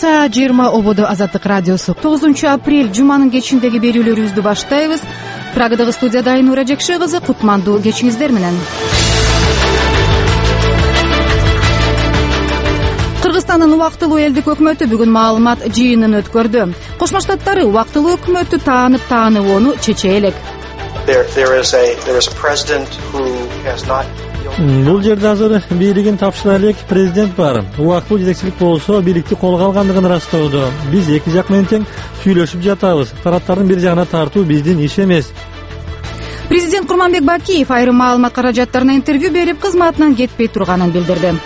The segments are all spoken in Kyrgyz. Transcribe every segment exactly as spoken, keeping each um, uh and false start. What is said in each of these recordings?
Саламатсыздарбы, жыйырма ободо Азаттык радиосу. тогузунчу апрель жуманын кечиндеги берүүлөрүбүздү баштайбыз. Прагадагы студияда Айнура Жекше кызы, кутмандуу кечиңиздер менен. Кыргызстандын убактылуу элдик өкмөтү бүгүн маалымат жыйынын өткөрдү. Кошмо Штаттары убактылуу өкмөттү таанып тааныбоону чече элек. Бул жерде азыр бийлигин тапшыра элек президент бар. Убактылуу жетекчилик болсо бийликти колго алгандыгын ырастоодо. Биз эки жак менен тең сүйлөшүп жатабыз. Тараптардын бир жагына тартуу биздин иш эмес. Президент Курманбек Бакиев айрым маалымат каражаттарына интервью берип, кызматынан кетпей турганын билдирди.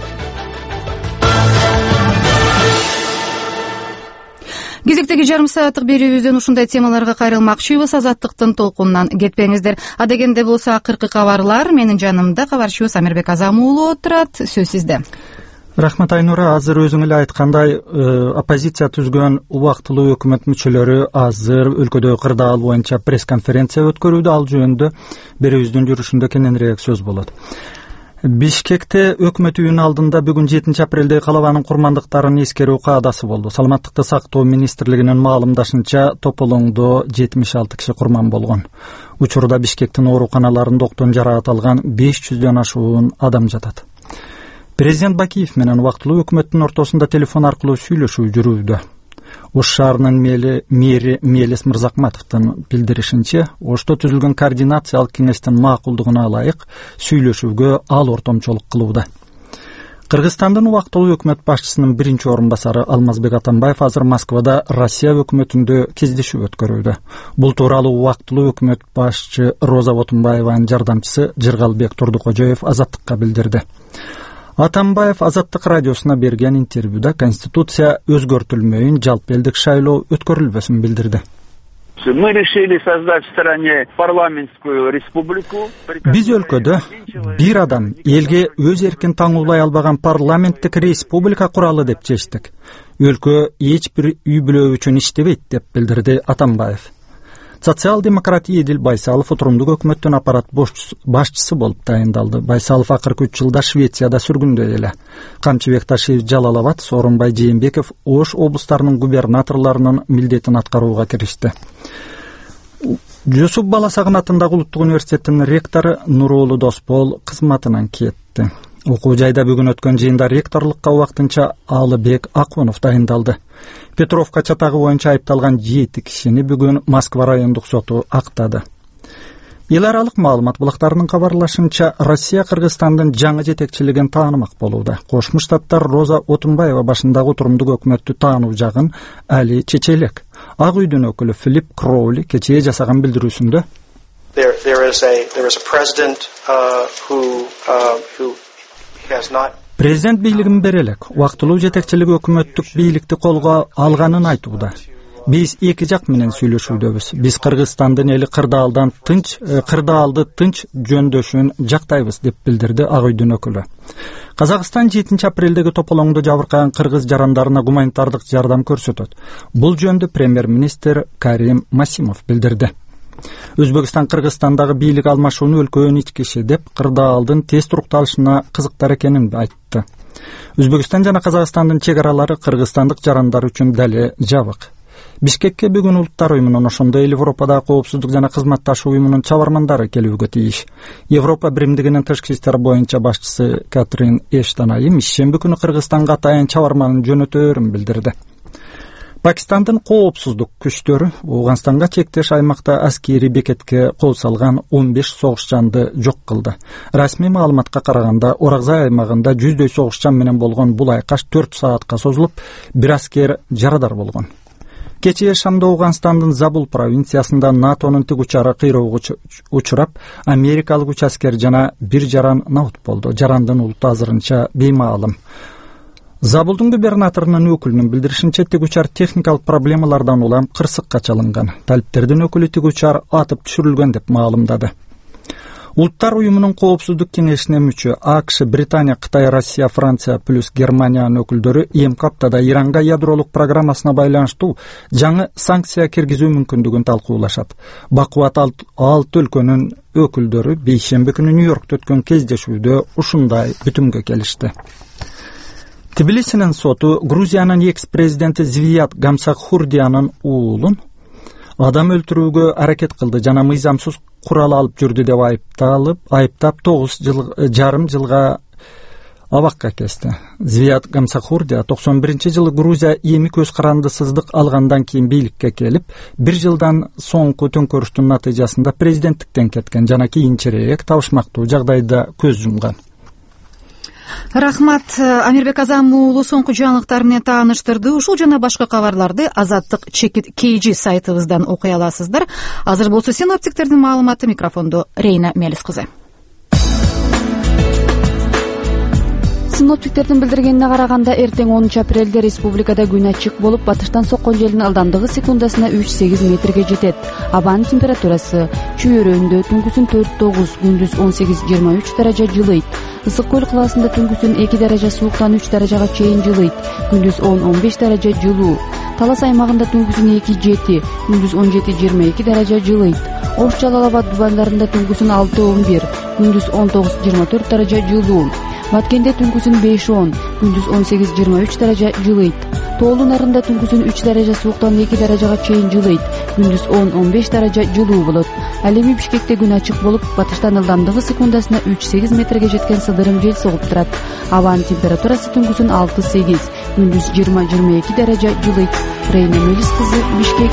Кезектеги жарым сааттык берүүбүздөн ушундай темаларга кайрылмакчыбыз. Азаттыктын толкунунан кетпеңиздер. Адегенде болсо акыркы кабарлар. Менин жанымда кабарчыбыз Амирбек Азам уулу отурат. Сөз сизде. Рахмат, Айнура. Азыр өзүң эле айткандай, оппозиция түзгөн убактылуу өкмөт мүчөлөрү азыр өлкөдөгү кырдаал боюнча пресс-конференция өткөрүүдө. Ал жөнүндө берүүбүздүн жүрүшүндө кененирээк сөз болот. Бишкекте өкмөт үйүнүн алдында бүгүн жетинчи апрелде калабанын курмандыктарын эскерүү каадасы болду. Саламаттыкты сактоо министрлигинин маалымдашынча, тополоңдо жетимиш алты киши курман болгон. Учурда Бишкектин ооруканаларында октон жараат алган беш жүздөн ашуун адам жатат. Президент Бакиев менен убактылуу өкмөттүн ортосунда телефон аркылуу сүйлөшүү жүрүүдө. Ош шаарынын мэри Мелис Мырзакматовдун билдиришинче, Ошто түзүлгөн координациялык кеңештин макулдугуна ылайык сүйлөшүүгө ал ортомчолук кылууда. Кыргызстандын убактылуу өкмөт башчысынын биринчи орун басары Алмазбек Атамбаев азыр Москвада Россия өкмөтүндө кездешүү өткөрүүдө. Бул тууралуу убактылуу өкмөт башчы Роза Отунбаеванын жардамчысы Жыргалбек Турдукожоев Азаттыкка билдирди. Атамбаев Азаттык радиосуна берген интервьюда Конституция өзгөртүлмөйүн, жалпы элдик шайлоо өткөрүлбөсүн билдирди. Мы решили создать в стране парламентскую республику. Биз өлкөдө бир адам элге өз эркин таңуулай албаган парламенттик республика куралы деп чечтик. Өлкө эч бир үй бүлө үчүн иштебейт деп билдирди Атамбаев. Социал-демократ Эдил Байсалов отурумдук өкмөттүн аппарат башчысы болуп тайындалды. Байсалов акыркы үч жылда Швецияда сүргүндө эле. Камчыбек Ташиев Жалалабад, Сооронбай Жээнбеков Ош облустарынын губернаторлорунун милдетин аткарууга киришти. Жусуп Баласагын атындагы улуттук университеттин ректору Нуроолу Досбол кызматынан кетти. Окуу жайда бүгүн өткөн жыйында ректорлукка убактынча Алыбек Акунов дайындалды. Петровка чатагы боюнча айыпталган жети кишини бүгүн Москва райондук соту актады. Эл аралык маалымат булактарынын кабарлашынча, Россия Кыргызстандын жаңы жетекчилигин таанымак болууда. Кошмо Штаттар Роза Отунбаева башындагы отурумдук өкмөттү таануу жагын али чече элек. Ак үйдүн өкүлү Филипп Кроули кечээ жасаган билдирүүсүндө There, there is a there is a president uh, who uh, who has not Президент бийлигин бере элек. Убактылуу жетекчилик өкмөттүк бийликти колго алганын айтууда. Биз эки жак менен сүйлөшүүдөбүз. Биз Кыргызстандын эли кырдаалдан тынч, кырдаалды тынч жөндөшүн жактайбыз деп билдирди Ак үйдүн өкүлү. Казакстан жетинчи апрелдеги тополоңдо жабыркаган кыргыз жарандарына гуманитардык жардам көрсөтөт. Бул жөнүндө премьер-министр Карим Масимов билдирди. Өзбекстан Кыргызстандагы бийлик алмашууну өлкөнүн ички иши деп кырдаалдын тез турукталышына кызыктар экенин айтты. Өзбекстан жана Казакстандын чек аралары кыргызстандык жарандар үчүн дале жабык. Бишкекке бүгүн Улуттар уюмунун, ошондой эле Европадагы коопсуздук жана кызматташуу уюмунун чабармандары келүүгө тийиш. Европа биримдигинин тышкы иштер боюнча башчысы Катрин Эштон айым ишемби күнү Кыргызстанга атайын чабарманын жөнөтөөрүн билдирди. Пакистандын коопсуздук күчтөрү Ооганстанга чектеш аймакта аскери бекетке кол салган он беш согушчанды жок кылды. Расмий маалыматка караганда, Оракзай аймагында жүздөй согушчан менен болгон бул айкаш төрт саатка созулуп, бир аскер жарадар болгон. Кечээ Шамда Ооганстандын Забул провинциясында НАТОнун тик учары кыйроого учурап, америкалык үч аскер жана бир жаран наут болду. Жарандын улуту азырынча беймаалым. Забулдун губернаторунун өкүлүнүн билдиришинче, тик учар техникалык проблемалардан улам кырсыкка чалынган. Талиптердин өкүлү тик учар атып түшүрүлгөн деп маалымдады. Улуттар уюмунун коопсуздук кеңешине мүчө АКШ, Британия, Кытай, Россия, Франция плюс Германиянын өкүлдөрү эмки аптада Иранга ядролук программасына байланыштуу жаңы санкция киргизүү мүмкүндүгүн талкуулашат. Бакубат алты өлкөнүн өкүлдөрү бейшемби күнү Нью-Йоркто өткөн кездешүүдө ушундай бүтүмгө келишти. Тбилисинин соту Грузиянын экс-президенти Звият Гамсахурдиянын уулун адам өлтүрүүгө аракет кылды жана мыйзамсыз курал алып жүрдү деп айыпталып, айыптап тогуз жыл жарым жылга абакка кести. Звият Гамсахурдия токсон биринчи жылы Грузия эми көз карандысыздык алгандан кийин бийликке келип, бир жылдан соңку төңкөрүштүн натыйжасында президенттиктен кеткен жана кийинчерээк табышмактуу жагдайда көз жумган. Рахмат. Амирбек Азам уулу соңку жаңылыктар менен тааныштырды. Ушул жана башка кабарларды Азаттык чекит kg сайтыбыздан окуй аласыздар. Азыр болсо синоптиктердин маалыматы. Микрофондо Рейна Мелис кызы. Синоптиктердин билдиргенине караганда, эртең онунчу апрелде республикада күн ачык болуп, батыштан соккон желдин ылдамдыгы секундасына үч сегиз метрге жетет. Абанын температурасы чүйөрөндө түнкүсүн төрт тогуз, күндүз он сегиз жыйырма үч даража жылыйт. Ысык көл кылаасында түнкүсүн эки даража сууктан үч даражага чейин жылыйт. Күндүз он он беш даража жылуу. Талас аймагында түнкүсүн эки жети, күндүз он жети жыйырма эки даража жылыйт. Ош Жалал Абад дубандарында түнкүсүн алты он бир, күндүз он тогуз жыйырма төрт даража жылуу. Баткенде түнкүсүн беш он, күндүз он сегиз жыйырма үч даража жылыйт. Тоолу Нарында түнкүсүн үч даража сууктан эки даражага чейин жылыйт. Күндүз он он беш даража жылуу болот. Ал эми Бишкекте күн ачык болуп, батыштан ылдамдыгы секундасына үч сегиз метрге жеткен сыдырым жел согуп турат. Абанын температурасы түнкүсүн алты сегиз, күндүз жыйырма жыйырма эки даража жылыйт. Рейна Мелис кызы, Бишкек.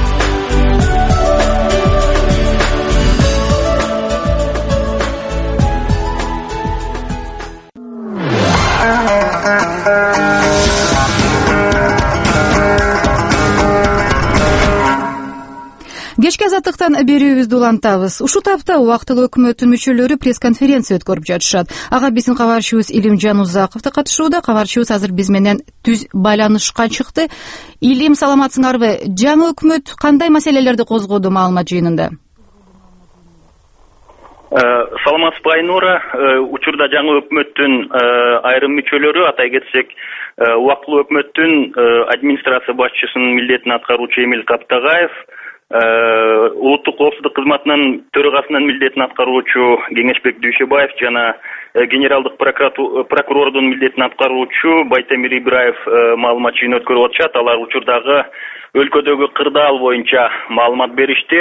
Кечки Азаттыктан берүүбүздү улантабыз. Ушул тапта убактылуу өкмөттүн мүчөлөрү пресс-конференция өткөрүп жатышат. Ага биздин кабарчыбыз Илимжан Узаков да катышууда. Кабарчыбыз азыр биз менен түз байланышка чыкты. Илим, саламатсыңарбы? Жаңы өкмөт кандай маселелерди козгоду маалымат жыйынында? Саламатсызбы Айнура. Учурда жаңы өкмөттүн айрым мүчөлөрү, атай кетсек, убактылуу өкмөттүн администрация башчысынын милдетин аткаруучу Эмиль Каптагаев, улуттук коопсуздук кызматынын төрагасынын милдетин аткаруучу Кеңешбек Дүйшөбаев жана генералдык прокурордун милдетин аткаруучу Байтемир Ибраев маалымат жыйын өткөрүп атышат. Алар учурдагы өлкөдөгү кырдаал боюнча маалымат беришти.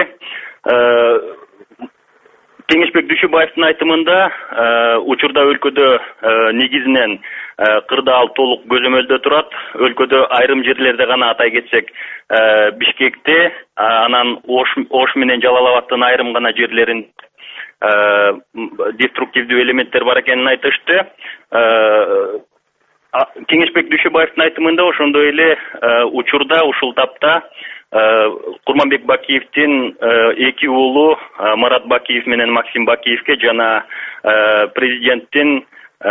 Кеңешбек Дүйшөбаевдин айтымында учурда өлкөдө негизинен кырдаал толук көзөмөлдө турат. Өлкөдө айрым жерлерде гана, атай кетсек, Бишкекте, анан Ош менен Жалал Абадтын айрым гана жерлерин деструктивдүү элементтер бар экенин айтышты. Кеңешбек Дүйшөбаевдин айтымында ошондой эле учурда ушул тапта Курманбек Бакиевдин эки уулу Марат Бакиев менен Максим Бакиевке жана президенттин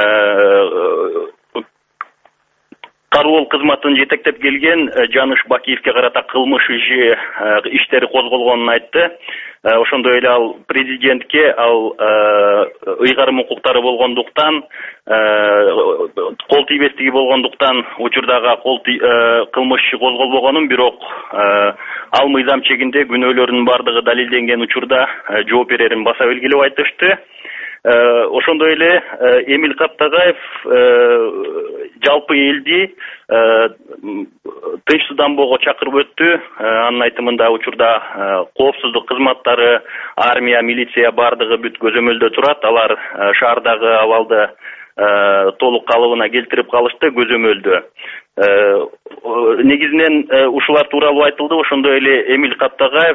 кароол кызматын жетектеп келген Жаныш Бакиевке карата кылмыш иши иштери козголгонун айтты. Ошондой эле ал президентке ал ыйгарым укуктары болгондуктан, кол тийбестиги болгондуктан учурдагы кылмыш иши козголбогонун, бирок ал мыйзам чегинде күнөөлөрүнүн бардыгы далилденген учурда жооп берерин баса белгилеп айтышты. Ошондой эле Эмиль Каптагаев жалпы элди тынчсызданбоого чакырып өттү. Анын айтымында учурда коопсуздук кызматтары, армия, милиция бардыгы бүт көзөмөлдө турат. Алар шаардагы абалды толук калыбына келтирип калышты көзөмөлдө. Негизинен ушулар тууралуу айтылды. Ошондой эле Эмиль Каптагаев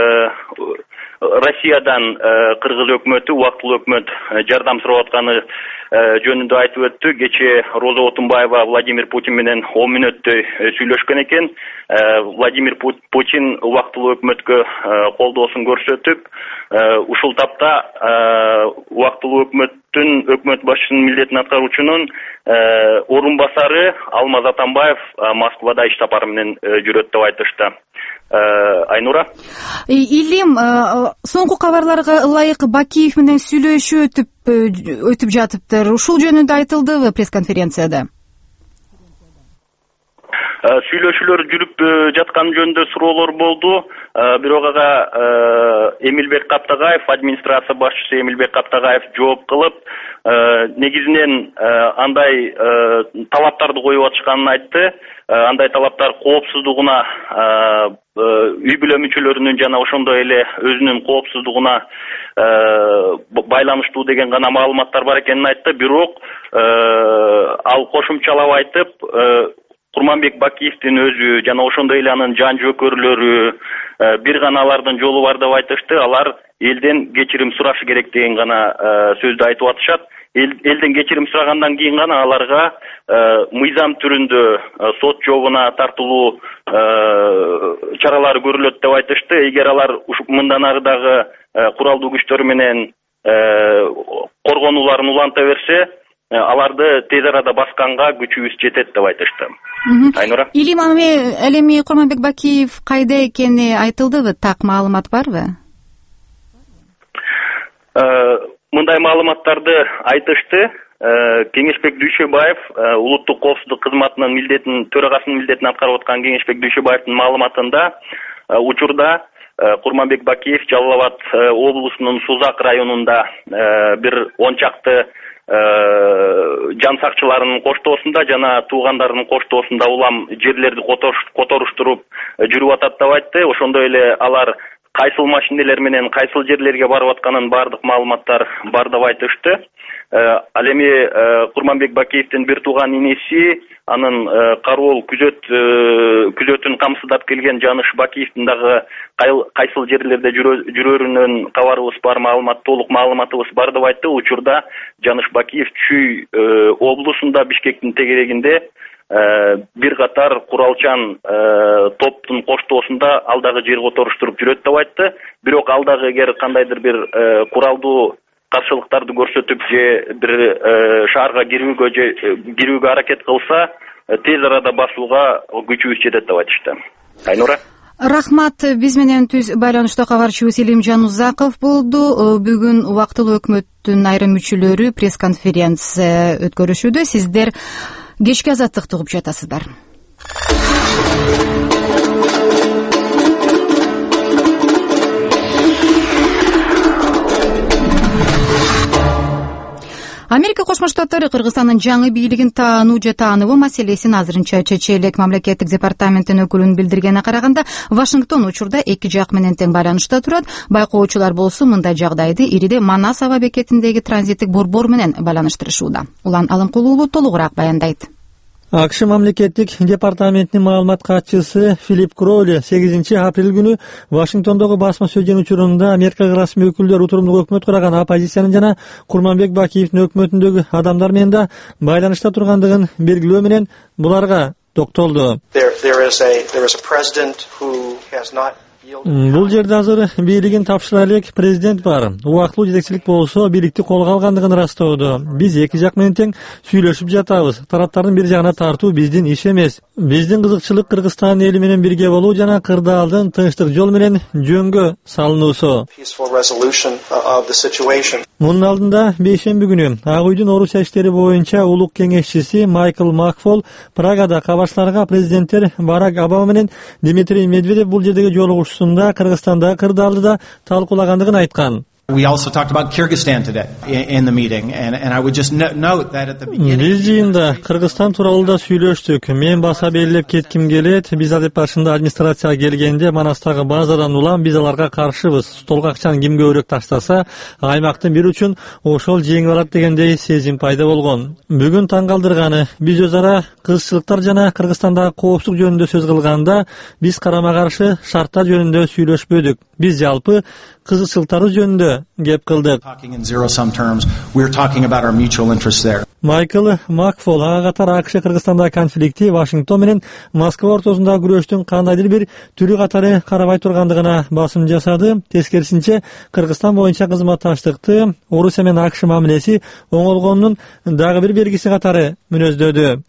Россиядан кыргыз өкмөтү, убактылуу өкмөт жардам сурап атканы жөнүндө айтып өттү. Кечээ Роза Отунбаева Владимир Путин менен он мүнөттөй сүйлөшкөн экен. Владимир Путин убактылуу өкмөткө колдоосун көрсөтүп, ушул тапта убактылуу өкмөттүн өкмөт башчысынын милдетин аткаруучунун орун басары Алмаз Атамбаев Москвада иш сапары менен жүрөт деп айтышты. Айнура. Илим, соңку кабарларга ылайык Бакиев менен сүйлөшүү өтүп өтүп жатыптыр. Ушул жөнүндө айтылдыбы пресс-конференцияда? сүйлөшүүлөр жүрүп жатканы жөнүндө суроолор болду. Бирок ага Эмилбек Каптагаев, администрация башчысы Эмилбек Каптагаев жооп кылып, негизинен андай талаптарды коюп атышканын айтты. Андай талаптар коопсуздугуна, үй бүлө мүчөлөрүнүн жана ошондой эле өзүнүн коопсуздугуна байланыштуу деген гана маалыматтар бар экенин айтты. Бирок ал кошумчалап айтып, Курманбек Бакиевдин өзү жана ошондой эле анын жан жөөкөрлөрү бир гана алардын жолу бар деп айтышты. Алар элден кечирим сурашы керек деген гана сөздү айтып атышат. Элден кечирим сурагандан кийин гана аларга мыйзам түрүндө сот жообуна тартылуу чаралары көрүлөт деп айтышты. Эгер алар мындан ары дагы куралдуу күчтөр менен коргонуларын уланта берсе, аларды тез арада басканга күчүбүз жетет деп айтышты. Айнура. Илим эми Курманбек Бакиев кайда экени айтылдыбы? Так маалымат барбы? Мындай маалыматтарды айтышты. Кеңешбек Дүйшөбаев, улуттук коопсуздук кызматынын милдетин, төрагасынын милдетин аткарып аткан Кеңешбек Дүйшөбаевдин маалыматында учурда Курманбек Бакиев Жалал Абад облусунун Сузак районунда бир он чакты жан сакчыларынын коштоосунда жана туугандарынын коштоосунда улам жерлерди которуштуруп жүрүп атат деп айтты. Ошондой эле алар кайсыл машинелер менен кайсыл жерлерге барып атканын баардык маалыматтар бар деп айтышты. Ал эми Курманбек Бакиевдин бир тууган инеси, анын кароол күзөт күзөтүн камсыздап келген Жаныш Бакиевдин дагы кайсыл жерлерде жүрөрүнөн кабарыбыз бар, маалымат, толук маалыматыбыз бар деп айтты. Учурда Жаныш Бакиев Чүй облусунда, Бишкектин тегерегинде бир катар куралчан топтун коштоосунда ал дагы жер которуштуруп жүрөт деп айтты. Бирок ал дагы эгер кандайдыр бир куралдуу каршылыктарды көрсөтүп же бир шаарга кирүүгө же кирүүгө аракет кылса, тез арада басууга күчүбүз жетет деп айтышты. Айнура. Рахмат. Биз менен түз байланышта кабарчыбыз Илимжан Узаков болду. Бүгүн убактылуу өкмөттүн айрым мүчөлөрү пресс-конференция өткөрүшүүдө. Сиздер кечки азаттыкты угуп жатасыздар. Америка Кошмо Штаттары Кыргызстандын жаңы бийлигин таануу же тааныбоо маселесин азырынча чече элек. Мамлекеттик департаменттин өкүлүнүн билдиргенине караганда, Вашингтон учурда эки жак менен тең байланышта турат. Байкоочулар болсо мындай жагдайды ириде Манас аба бекетиндеги транзиттик борбор менен байланыштырышууда. Улан Алымкулуулу толугураак баяндайт. АКШ мамлекеттик департаментинин маалымат катчысы Филипп Кроули сегизинчи апрель күнү Вашингтондогу басма сөздөн учурунда Америкага расмий өкүлдөр утурумдук өкмөт курган оппозициянын жана Курманбек Бакиевдин өкмөтүндөгү адамдар менен да байланышта тургандыгын белгилөө менен буларга токтолду. Бул жерде азыр бийлигин тапшыра элек президент бар. Убактылуу жетекчилик болсо бийликти колго алгандыгын ырастоодо. Биз эки жак менен тең сүйлөшүп жатабыз. Тараптардын бир жагына тартуу биздин иш эмес. Биздин кызыкчылык Кыргызстан эли менен бирге болуу жана кырдаалдын тынчтык жол менен жөнгө салынуусу. Мунун алдында бейшемби күнү Ак үйдүн Орусия иштери боюнча улук кеңешчиси Майкл Макфол Прагада кабарчыларга президенттер Барак Обама менен Дмитрий Медведев бул жердеги жолугушуусунда Кыргызстанда кырдаалды да талкуулагандыгын айткан. We also talked about Kyrgyzstan today in the meeting, and, and I would just note that at the beginning... Биз жыйында Кыргызстан тууралуу да сүйлөштүк. Мен баса белгилеп кетким келет. Биз адеп башында администрацияга келгенде Манастагы базадан улам биз аларга каршыбыз. Столго акчаны ким көбүрөөк таштаса, аймактын бир үчүн ошол жеңип алат дегендей сезим пайда болгон. Бүгүн таң калтырганы, биз өз ара кызыкчылыктар жана Кыргызстандагы коопсуздук жөнүндө сөз кылганда, биз карама каршы шарттар жөнүндө сүйлөшпөдүк. Биз жалпы кызыкчылыктары жөнүндө кеп кылдык. Майкл Макфол ага катар АКШ Кыргызстандагы конфликти Вашингтон менен Москва ортосундагы күрөштүн кандайдыр бир түрү катары карабай тургандыгына басым жасады. Тескерисинче, Кыргызстан боюнча кызматташтыкты Орусия менен АКШ мамилеси оңолгонунун дагы бир белгиси катары мүнөздөдү.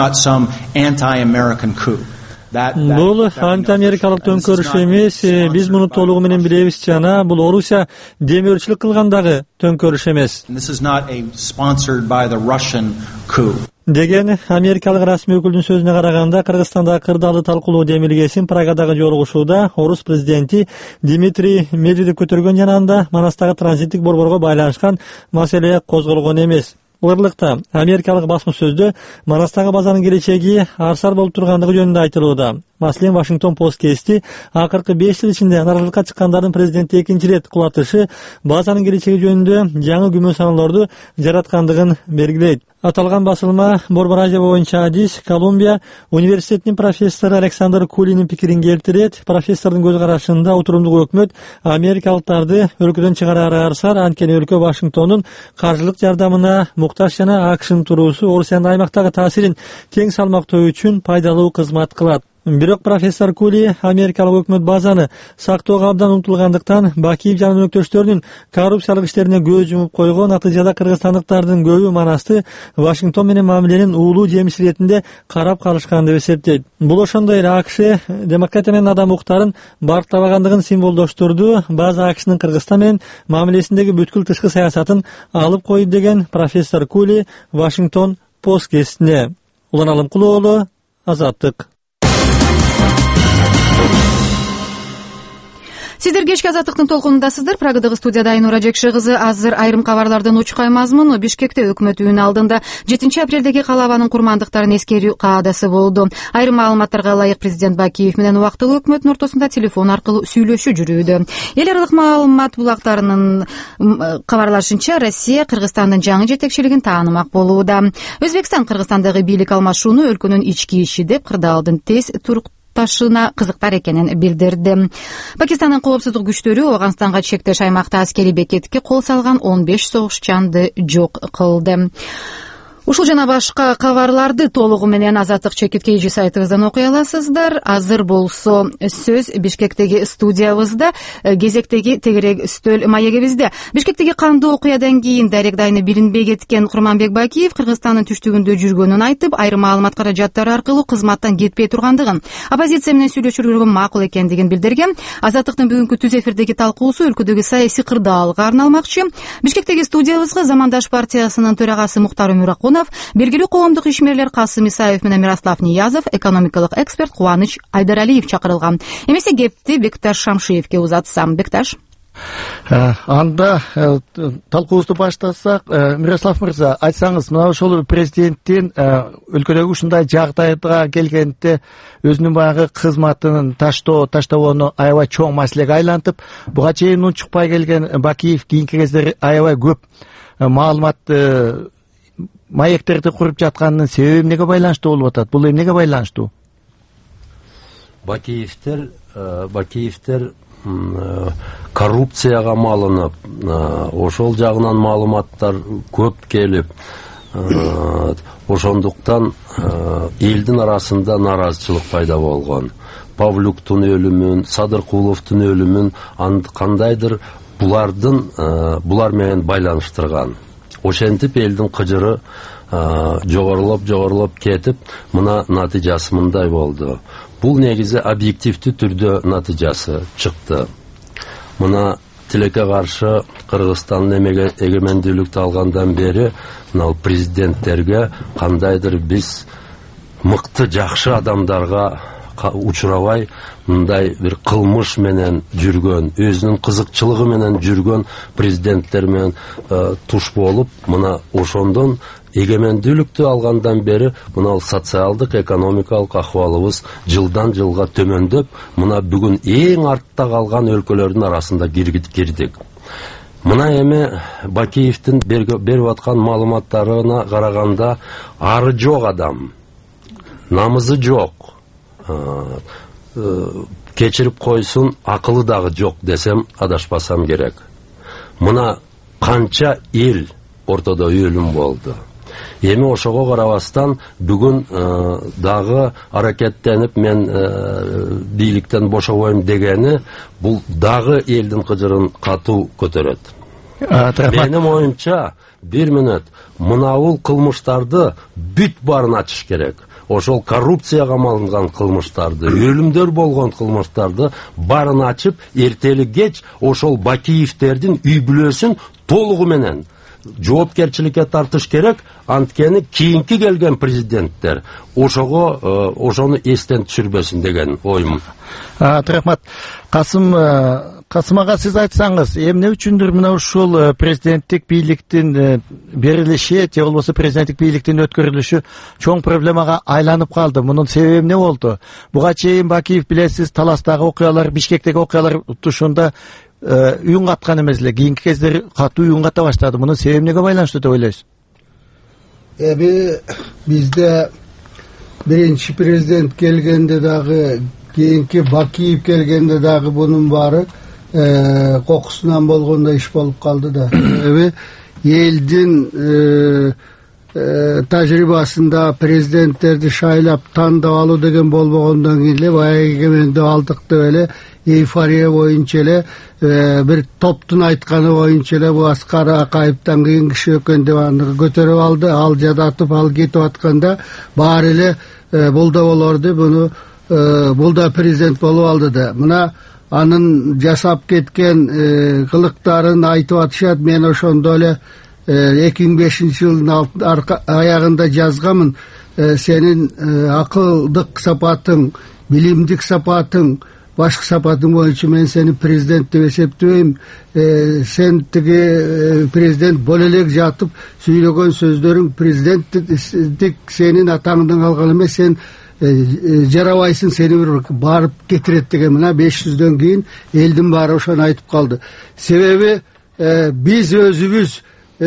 Бул антиамерикалык төңкөрүш эмес, биз муну толугу менен билебиз жана бул Орусия демөөрчүлүк кылгандагы төңкөрүш эмес. деген америкалык расмий өкүлдүн сөзүнө караганда, Кыргызстандагы кырдаалды талкуулоо демилгесин Прагадагы жолугушууда орус президенти Дмитрий Медведев көтөргөн жанагында Манастагы транзиттик борборго байланышкан маселе козголгон эмес. Ырлыкта америкалык басма сөздө Манастагы базанын келечеги арсар болуп тургандыгы жөнүндө айтылууда. Маселен, Вашингтон Пост кести акыркы беш жыл ичинде наразылыкка чыккандардын президентти экинчи ирет кулатышы базанын келечеги жөнүндө жаңы күмөн саноолорду жараткандыгын белгилейт. Аталган басылма Борбор Азия боюнча адис Колумбия университетинин профессору Александр Кулинин пикирин келтирет. Профессордун көз карашында отурумдук өкмөт америкалыктарды өлкөдөн чыгарары арсар, анткени өлкө Вашингтондун каржылык жардамына муктаж жана АКШнын туруусу Орусиянын аймактагы таасирин тең салмактоо үчүн пайдалуу кызмат кылат. Бирок профессор Кули америкалык өкмөт базаны сактоого абдан умтулгандыктан Бакиев жана өнөктөштөрүнүн коррупциялык иштерине көз жумуп койгон. Натыйжада кыргызстандыктардын көбү Манасты Вашингтон менен мамиленин уулуу жемиш иретинде карап калышкан деп эсептейт. Бул ошондой эле АКШ демократия менен адам укуктарын барктабагандыгын символдоштурду. База АКШнын Кыргызстан менен мамилесиндеги бүткүл тышкы саясатын алып койду деген профессор Кули Вашингтон Пост кестине. Улан Алымкулуу, Азаттык. Сиздер кечки Азаттыктын толкунундасыздар. Прагадагы студияда Айнура Жекши кызы. Азыр айрым кабарлардын учкай мазмуну. Бишкекте өкмөт үйүнүн алдында жетинчи апрелдеги калабанын курмандыктарын эскерүү каадасы болду. Айрым маалыматтарга ылайык президент Бакиев менен убактылуу өкмөттүн ортосунда телефон аркылуу сүйлөшүү жүрүүдө. Эл аралык маалымат булактарынын кабарлашынча, Россия Кыргызстандын жаңы жетекчилигин таанымак болууда. Өзбекстан Кыргызстандагы бийлик алмашууну өлкөнүн ички иши деп кырдаалдын тез турук ташына кызыктар экенин билдирди. Пакистандын коопсуздук күчтөрү Афганистанга чектеш аймакта аскерий бекетке кол салган он беш согушчанды жок кылды. Ушул жана башка кабарларды толугу менен Азаттык чекит кей жи сайтыбыздан окуй аласыздар. Азыр болсо сөз Бишкектеги студиябызда, кезектеги тегерек үстөл маегибизде. Бишкектеги кандуу окуядан кийин дарек дайыны билинбей кеткен Курманбек Бакиев Кыргызстандын түштүгүндө жүргөнүн айтып, айрым маалымат каражаттары аркылуу кызматтан кетпей тургандыгын, оппозиция менен сүйлөшүүгө макул экендигин билдирген. Азаттыктын бүгүнкү түз эфирдеги талкуусу өлкөдөгү саясий кырдаалга арналмакчы. Бишкектеги студиябызга Замандаш партиясынын төрагасы Муктар Өмүракунов, белгилүү коомдук ишмерлер Касым Исаев менен Мирослав Ниязов, экономикалык эксперт Кубаныч Айдаралиев чакырылган. Эмесе кепти Бекташ Шамшиевке узатсам. Бекташ. Анда талкуубузду баштасак, Мирослав мырза, айтсаңыз, мына ошол президенттин өлкөдөгү ушундай жагдайга келгенде өзүнүн баягы кызматынын таштоо таштабоону аябай чоң маселеге айлантып, буга чейин унчукпай келген Бакиев кийинки кезде аябай көп маалымат маектерди куруп жатканынын себеби эмнеге байланыштуу болуп атат? Бул эмнеге байланыштуу? Бакиевтер Бакиевтер коррупцияга малынып, ошол жагынан маалыматтар көп келип, ошондуктан элдин арасында наразычылык пайда болгон. Павлюктун өлүмүн, Садыркуловдун өлүмүн кандайдыр булардын булар менен байланыштырган. Ошентип элдин кыжыры жогорулуп жогорулуп кетип, мына натыйжасы мындай болду. Бул негизи объективдүү түрдө натыйжасы чыкты. Мына тилекке каршы Кыргызстандын эгемендүүлүктү алгандан бери мына президенттерге кандайдыр биз мыкты жакшы адамдарга учурабай мындай бир кылмыш менен жүргөн, өзүнүн кызыкчылыгы менен жүргөн президенттер менен туш болуп, мына ошондон эгемендүүлүктү алгандан бери мына социалдык экономикалык ахвалыбыз жылдан жылга төмөндөп, мына бүгүн эң артта калган өлкөлөрдүн арасында кирдик. Мына эми Бакиевдин берип аткан маалыматтарына караганда, ары жок адам, намызы жок, кечирип койсун, акылы дагы жок десем адашпасам керек. Мына канча эл ортодо өлүм болду. Эми ошого карабастан бүгүн дагы аракеттенип мен бийликтен бошобойм дегени бул дагы элдин кыжырын катуу көтөрөт. Менин оюмча, бир мүнөт мынабул кылмыштарды бүт баарын ачыш керек. Ошол коррупцияга малынган кылмыштарды, өлүмдөр болгон кылмыштарды баарын ачып, эртели кеч ошол Бакиевтердин үй бүлөсүн толугу менен жоопкерчиликке тартыш керек. Анткени кийинки келген президенттер ошого ошону эстен түшүрбөсүн деген оюм. Рахмат. Касым Касым ага, сиз айтсаңыз, эмне үчүндүр мына ушул президенттик бийликтин берилиши, же болбосо президенттик бийликтин өткөрүлүшү чоң проблемага айланып калды? Мунун себеби эмне болду? Буга чейин Бакиев, билесиз, Таластагы окуялар, Бишкектеги окуялар тушунда үйүн каткан эмес эле, кийинки кездери катуу үйүн ката баштады. Мунун себеби эмнеге байланыштуу деп ойлойсуз? Эми бизде биринчи президент келгенде дагы, кийинки Бакиев келгенде дагы бунун баары кокусунан болгондой иш болуп калды да. Эми элдин тажрыйбасында президенттерди шайлап тандап алуу деген болбогондон кийин эле баягы эгемендик алдык деп эле эйфория боюнча эле бир топтун айтканы боюнча эле бу Аскар Акаевден кийин киши экен деп аны көтөрүп алды. Ал жадатып, ал кетип атканда баары эле бул да болорду, буну бул да президент болуп алды да. Мына анын жасап кеткен кылыктарын айтып атышат. Мен ошондо эле эки миң бешинчи жылдын аягында жазгамын. Сенин акылдык сапатың, билимдик сапатың, башка сапатың боюнча мен сени президент деп эсептебейм. Сен тиги президент боло элек жатып сүйлөгөн сөздөрүң президенттик сенин атаңдан калган эмес, сен жарабайсың, сени бир барып кетирет деген. Мына беш жүздөн кийин элдин баары ошону айтып калды. Себеби биз өзүбүз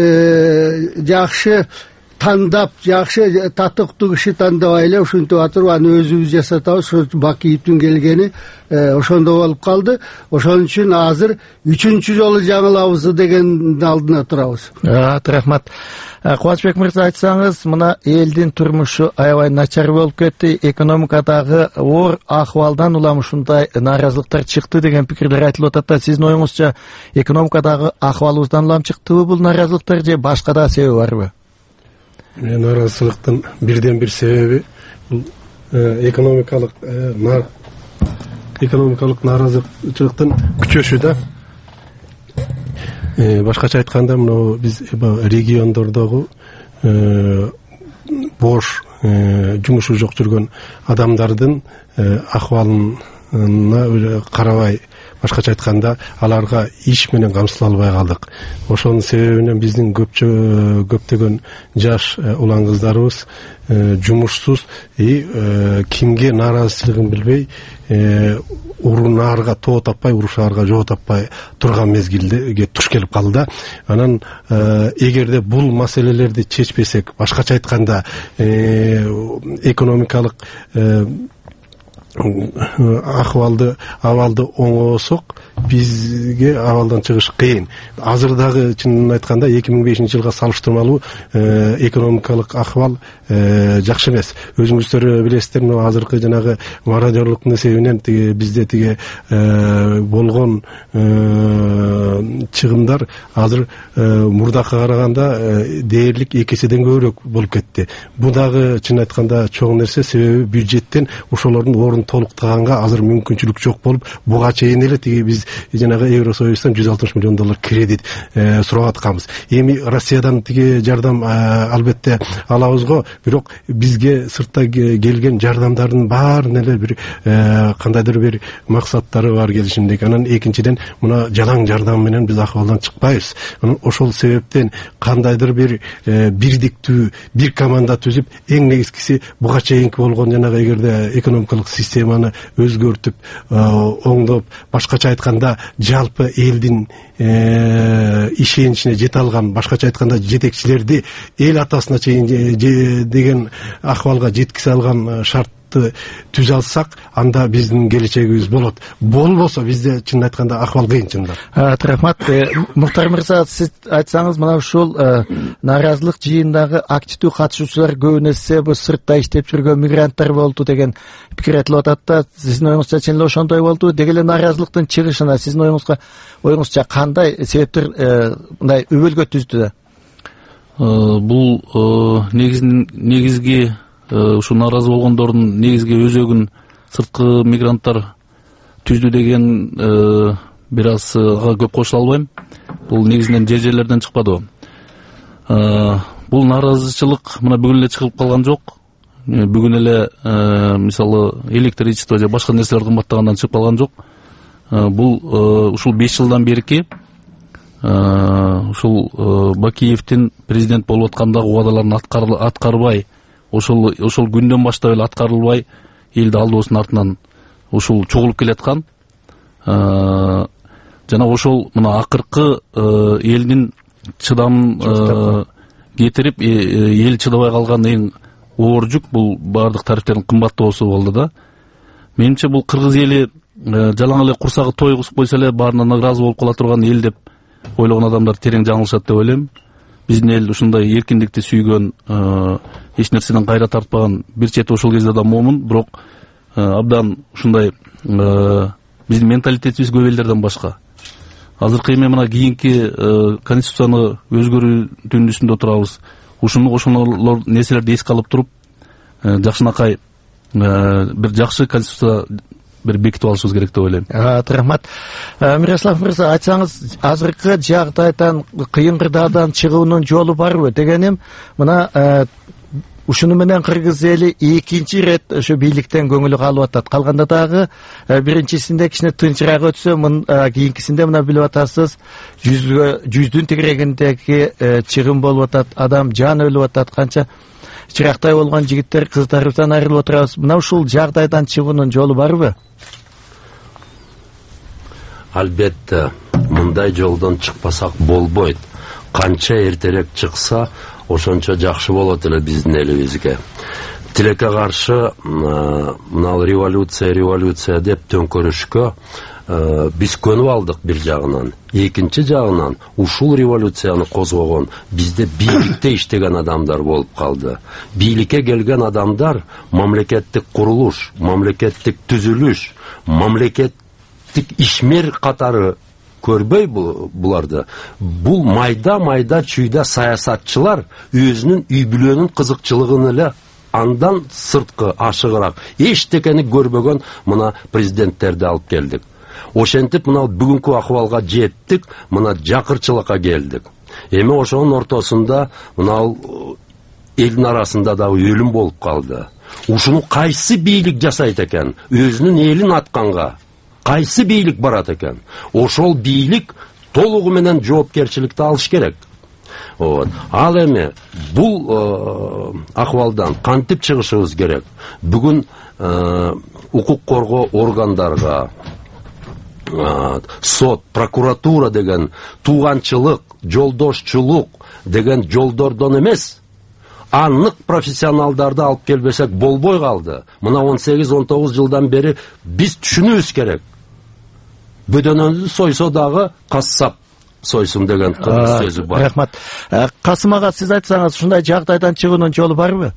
жакшы тандап, жакшы татыктуу киши тандабай эле ушинтип атып аны өзүбүз жасатабыз. Ошо Бакиевдин келгени ошондо болуп калды. Ошон үчүн азыр үчүнчү жолу жаңылабыз дегендин алдына турабыз. Рахмат. Кубанычбек мырза, айтсаңыз, мына элдин турмушу аябай начар болуп кетти, экономикадагы оор акыбалдан улам ушундай нааразылыктар чыкты деген пикирлер айтылып атат. Сиздин оюңузча экономикадагы акыбалыбыздан улам чыктыбы бул нааразылыктар, же башка да себеби барбы? Нааразылыктын бирден бир себеби бул экономикалык экономикалык нааразычылыктын күчөшү да. Башкача айтканда, мына биз региондордогу бош жумушу жок жүргөн адамдардын акыбалына карабай, башкача айтканда, аларга иш менен камсыздала албай калдык. Ошонун себебинен биздин көптөгөн жаш улан кыздарыбыз жумушсуз, кимге нааразычылыгын билбей, урунаарга тоо таппай, урушаарга жоо таппай турган мезгилге туш келип калды. Анан эгерде бул маселелерди чечпесек, башкача айтканда экономикалык акыбалды абалды оңоосок, бизге абалдан чыгыш кыйын. Азыр дагы чынын айтканда эки миң бешинчи жылга салыштырмалуу экономикалык акыбал жакшы эмес. Өзүңүздөр билесиздер, азыркы жанагы мародерлуктун себебинен бизде тиги болгон чыгымдар азыр мурдакка караганда дээрлик эки эседен көбүрөөк болуп кетти. Бул дагы чын айтканда чоң нерсе, себеби бюджеттен ошолордун ордун толуктаганга азыр мүмкүнчүлүк жок болуп, буга чейин эле тиги биз жанагы Евросоюздан жүз алтымыш миллион доллар кредит сурап атканбыз. Эми Россиядан тиги жардам албетте алабыз го, бирок бизге сыртта келген жардамдардын баарын эле бир кандайдыр бир максаттары бар келишимдеги. Анан экинчиден, мына жалаң жардам менен биз акыбалдан чыкпайбыз. Анан ошол себептен кандайдыр бир бирдиктүү бир команда түзүп, эң негизгиси буга чейинки болгон жанагы эгерде экономикалык системаны өзгөртүп, оңдоп, башкача айтканда жалпы элдин ишеничине жете алган, башкача айтканда жетекчилерди эл атасына чейин деген акыбалга жеткизе алган шарт түзө алсак, анда биздин келечегибиз болот. Болбосо бизде чын айтканда акыбал кыйын чында. Рахмат. Мухтар мырза, сиз айтсаңыз, мына ушул нааразылык жыйындагы активдүү катышуучулар көбүн эсе бу сыртта иштеп жүргөн мигранттар болду деген пикир айтылып атат да. Сиздин оюңузча чын эле ошондой болду? Деги эле нааразылыктын чыгышына сиздин оюңузга оюңузча кандай себептер мындай өбөлгө түздү да? Бул негизги ушу нааразы болгондордун негизги өзөгүн сырткы мигранттар түздү деген бир аз ага көп кошула албайм. Бул негизинен жер жерлерден чыкпады. бул нааразычылык мына бүгүн эле чыгып калган жок. Бүгүн эле мисалы электричество же башка нерселер кымбаттагандан чыгып калган жок. Бул ушул беш жылдан берки ушул Бакиевдин президент болуп аткандагы убадаларын аткарбай, ошол ошол күндөн баштап эле аткарылбай элди алдоосунун артынан ушул чогулуп келаткан. Жана ошол мына акыркы элдин чыдам кетирип эл чыдабай калган эң оор жүк бул баардык тарифтердин кымбаттоосу болду да. Менимче бул кыргыз эли жалаң эле курсагы тойгузуп койсо эле баарынан ыраазы болуп кала турган эл деп ойлогон адамдар терең жаңылышат деп ойлойм. Биздин эл ушундай эркиндикти сүйгөн, эч нерседен кайра тартпаган, бир чети ошол кезде да момун, бирок абдан ушундай биздин менталитетибиз көп элдерден башка. Азыркы эми мына кийинки конституцияны өзгөрүү түндүсүндө турабыз. Ушуну ошол нерселерди эске алып туруп, жакшынакай бир жакшы конституция бир бекитип алышыбыз керек деп ойлойм. Рахмат. Мирослав мырза, айтсаңыз, азыркы жагдайдан, кыйын кырдаадан чыгуунун жолу барбы дегеним, мына ушуну менен кыргыз эли экинчи ирет ошо бийликтен көңүлү калып атат. Калганда дагы биринчисинде кичине тынчыраак өтсө, кийинкисинде мына билип атасыз, жүздүн тегерегиндеги чыгым болуп атат, адам жан өлүп атат, канча чырактай болгон жигиттер кыздарыбыздан айрылып отурабыз. Мына ушул жагдайдан чыгуунун жолу барбы? Албетте, мындай жолдон чыкпасак болбойт. Канча эртерээк чыкса, ошончо жакшы болот эле биздин элибизге. Тилекке каршы мына революция, революция деп төңкөрүшкө биз көнүп алдык бир жагынан. Экинчи жагынан ушул революцияны козгогон бизде бийликте иштеген адамдар болуп калды. Бийликке келген адамдар мамлекеттик курулуш, мамлекеттик түзүлүш, мамлекеттик ишмер катары көрбөй буларды. Бул майда-майда чүйда саясатчылар өзүнүн үй бүлөнүн кызыкчылыгын эле андан сырткы ашыгыраак эчтекени көрбөгөн мына президенттерди алып келдик. Ошентип мына бүгүнкү акыбалга жеттик, мына жакырчылыкка келдик. Эми ошонун ортосунда мына элдин арасында да өлүм болуп калды. Ушуну кайсы бийлик жасайт экен? Өзүнүн элин атканга кайсы бийлик барат экен? Ошол бийлик толугу менен жоопкерчиликти алыш керек. Вот. Ал эми бул акыбалдан кантип чыгышыбыз керек? Бүгүн укук коргоо органдарга, сот, прокуратура деген тууганчылык, жолдошчулук деген жолдордон эмес, анык профессионалдарды алып келбесек болбой калды. Мына он сегиз он тогуз жылдан бери биз түшүнүбүз керек. Бөдөнөндү сойсо дагы кассап сойсун деген сөзү бар. Рахмат. Касым ага, сиз айтсаңыз, ушундай жагдайдан чыгуунун жолу барбы?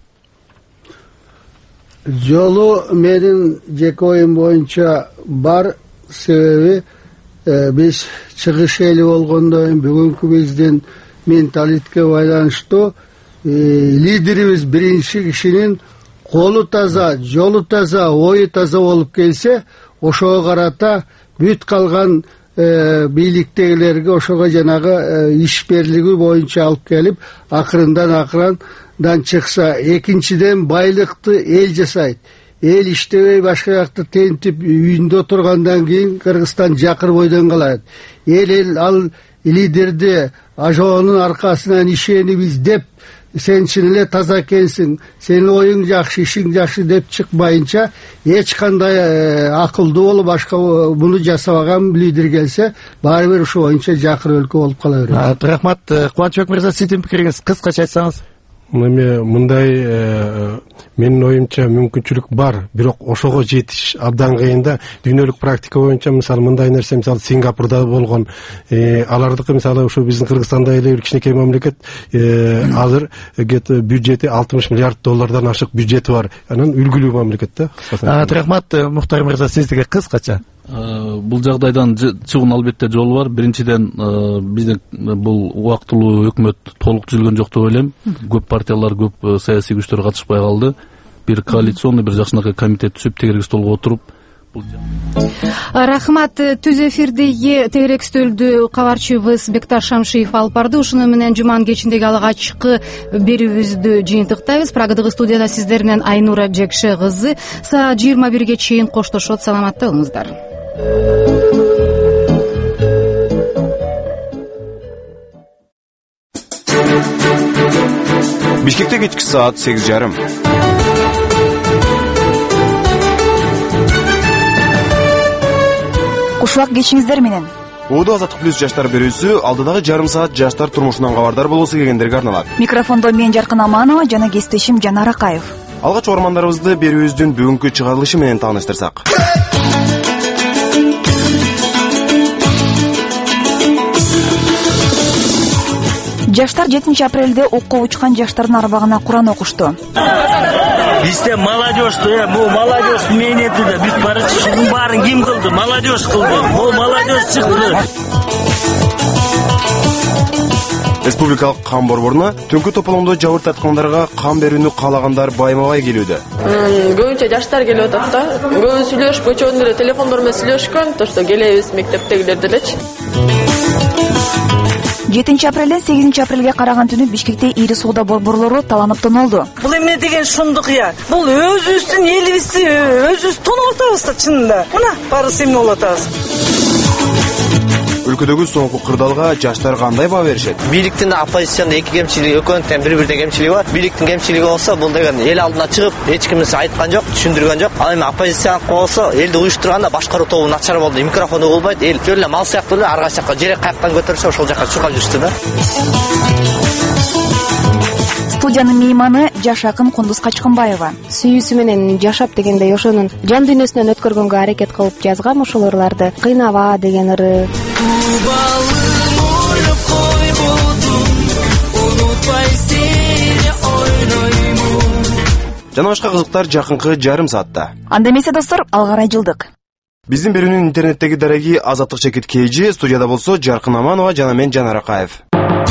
Жолу менин жеке оюм боюнча бар. Себеби биз чыгыш эли болгондон бүгүнкү биздин менталитке байланыштуу лидерибиз биринчи кишинин колу таза, жолу таза, ою таза болуп келсе, ошого карата бүт калган бийликтегилерге ошого жанагы ишберлиги боюнча алып келип, акырындан акырындан чыкса. Экинчиден байлыкты эл жасайт. Эл иштебей башка жакта тентип үйүндө тургандан кийин Кыргызстан жакыр бойдон калат. Эл эл ал лидерди ошонун аркасынан ишенибиз деп, сен чын эле таза экенсиң, сенин оюң жакшы, ишиң жакшы деп чыкпайынча, эч кандай акылдуу болуп башка муну жасабаган лидер келсе, баары бир ушул боюнча жакыр өлкө болуп кала берет. Рахмат. Кубанычбек мырза, сиздин пикириңиз кыскача айтсаңыз. Эми мындай менин оюмча мүмкүнчүлүк бар, бирок ошого жетиш абдан кыйын да. Дүйнөлүк практика боюнча мисалы мындай нерсе мисалы Сингапурда болгон, алардыкы мисалы ушу биздин Кыргызстанда эле бир кичинекей мамлекет, азыр бюджети алтымыш миллиард доллардан ашык бюджети бар. Анан үлгүлүү мамлекет да. Рахмат. Мухтар мырза, сиздике кыскача. Бул жагдайдан чыгуунун албетте жолу бар. Биринчиден биздин бул убактылуу өкмөт толук түзүлгөн жок деп ойлойм. Көп партиялар, көп саясий күчтөр катышпай калды. Бир коалиционный, бир жакшынакай комитет түзүп, тегерегиз толук отуруп, Рахмат. Түз эфирдеги тегерек стөлдү кабарчыбыз Бекташ Шамшиев алып барды. Ушуну менен жуманын кечиндеги алгачкы берүүбүздү жыйынтыктайбыз. Прагадагы студияда сиздер менен Айнура Жекше кызы. Саат жыйырма бирге чейин коштошот. Саламатта болуңуздар. Бишкекте кечки саат сегиз жарым. Кушак кечиңиздер менен. Оодо Азаттык плюс жаштар берүүсү алдыдагы жарым саат жаштар турмушунан кабардар болосу келгендерге арналат. Микрофондо мен Жаркын Аманова жана кесиптешим Жанар Акаев. Алгач угармандарыбызды берүүбүздүн бүгүнкү чыгарылышы менен тааныштырсак. Жаштар жетинчи апрелде окко учкан жаштардын арбагына Куран окушту. Бизде молодежь, бул молодежь менети да биз барачы ушунун баарын ким кылды? Молодежь кылды. Бул молодежь чыкты. Республикалык кан борборуна түнкү тополоңдо жабыр тарткандарга кан берүүнү каалагандар байма-бай келүүдө. Көбүнчө жаштар келип атат да. Көбү сүйлөшүп, көчөдөн эле телефондор менен сүйлөшкөн, то что келебиз мектептегилер делечи. жетинчи апрелден сегизинчи апрелге караган түнү Бишкекте ири соода борборлору таланып тонолду. Бул эмне деген шундук я? Бул өзүбүздүн элибизди өзүбүз тонолуп атабыз да чынында. Мына барысы эмне болуп атабыз. Өлкөдөгү соңку кырдаалга жаштар кандай баа беришет? Бийликтин оппозициянын эки кемчилиги, экөөнүн тең бири-бирден кемчилиги бар. Бийликтин кемчилиги болсо, бул деген эл алдына чыгып, эч ким айткан жок, түшүндүргөн жок. Ал эми оппозициянын болсо, элди уюштурганда башкаруу тобу начар болду. Микрофону болбойт, эл жөн эле мал сыяктуу эле ар кайсы жака жерек каяктан көтөрүлсө, ошол жака чуркап жүрүштү да. Студиянын мейманы жаш акын Кундуз Качкынбаева. Сүйүүсү менен жашап дегендей ошонун жан дүйнөсүнөн өткөргөнгө аракет кылып жазгам ошол ырларды. Кыйнаба деген ыры. Жана башка кызыктар жакынкы жарым саатта. Анда эмесе достор, алга карай жылдык. Биздин берүүнүн интернеттеги дареги Азаттык чекит кейжи, студияда болсо Жаркын Аманова жана мен Жанар Акаев.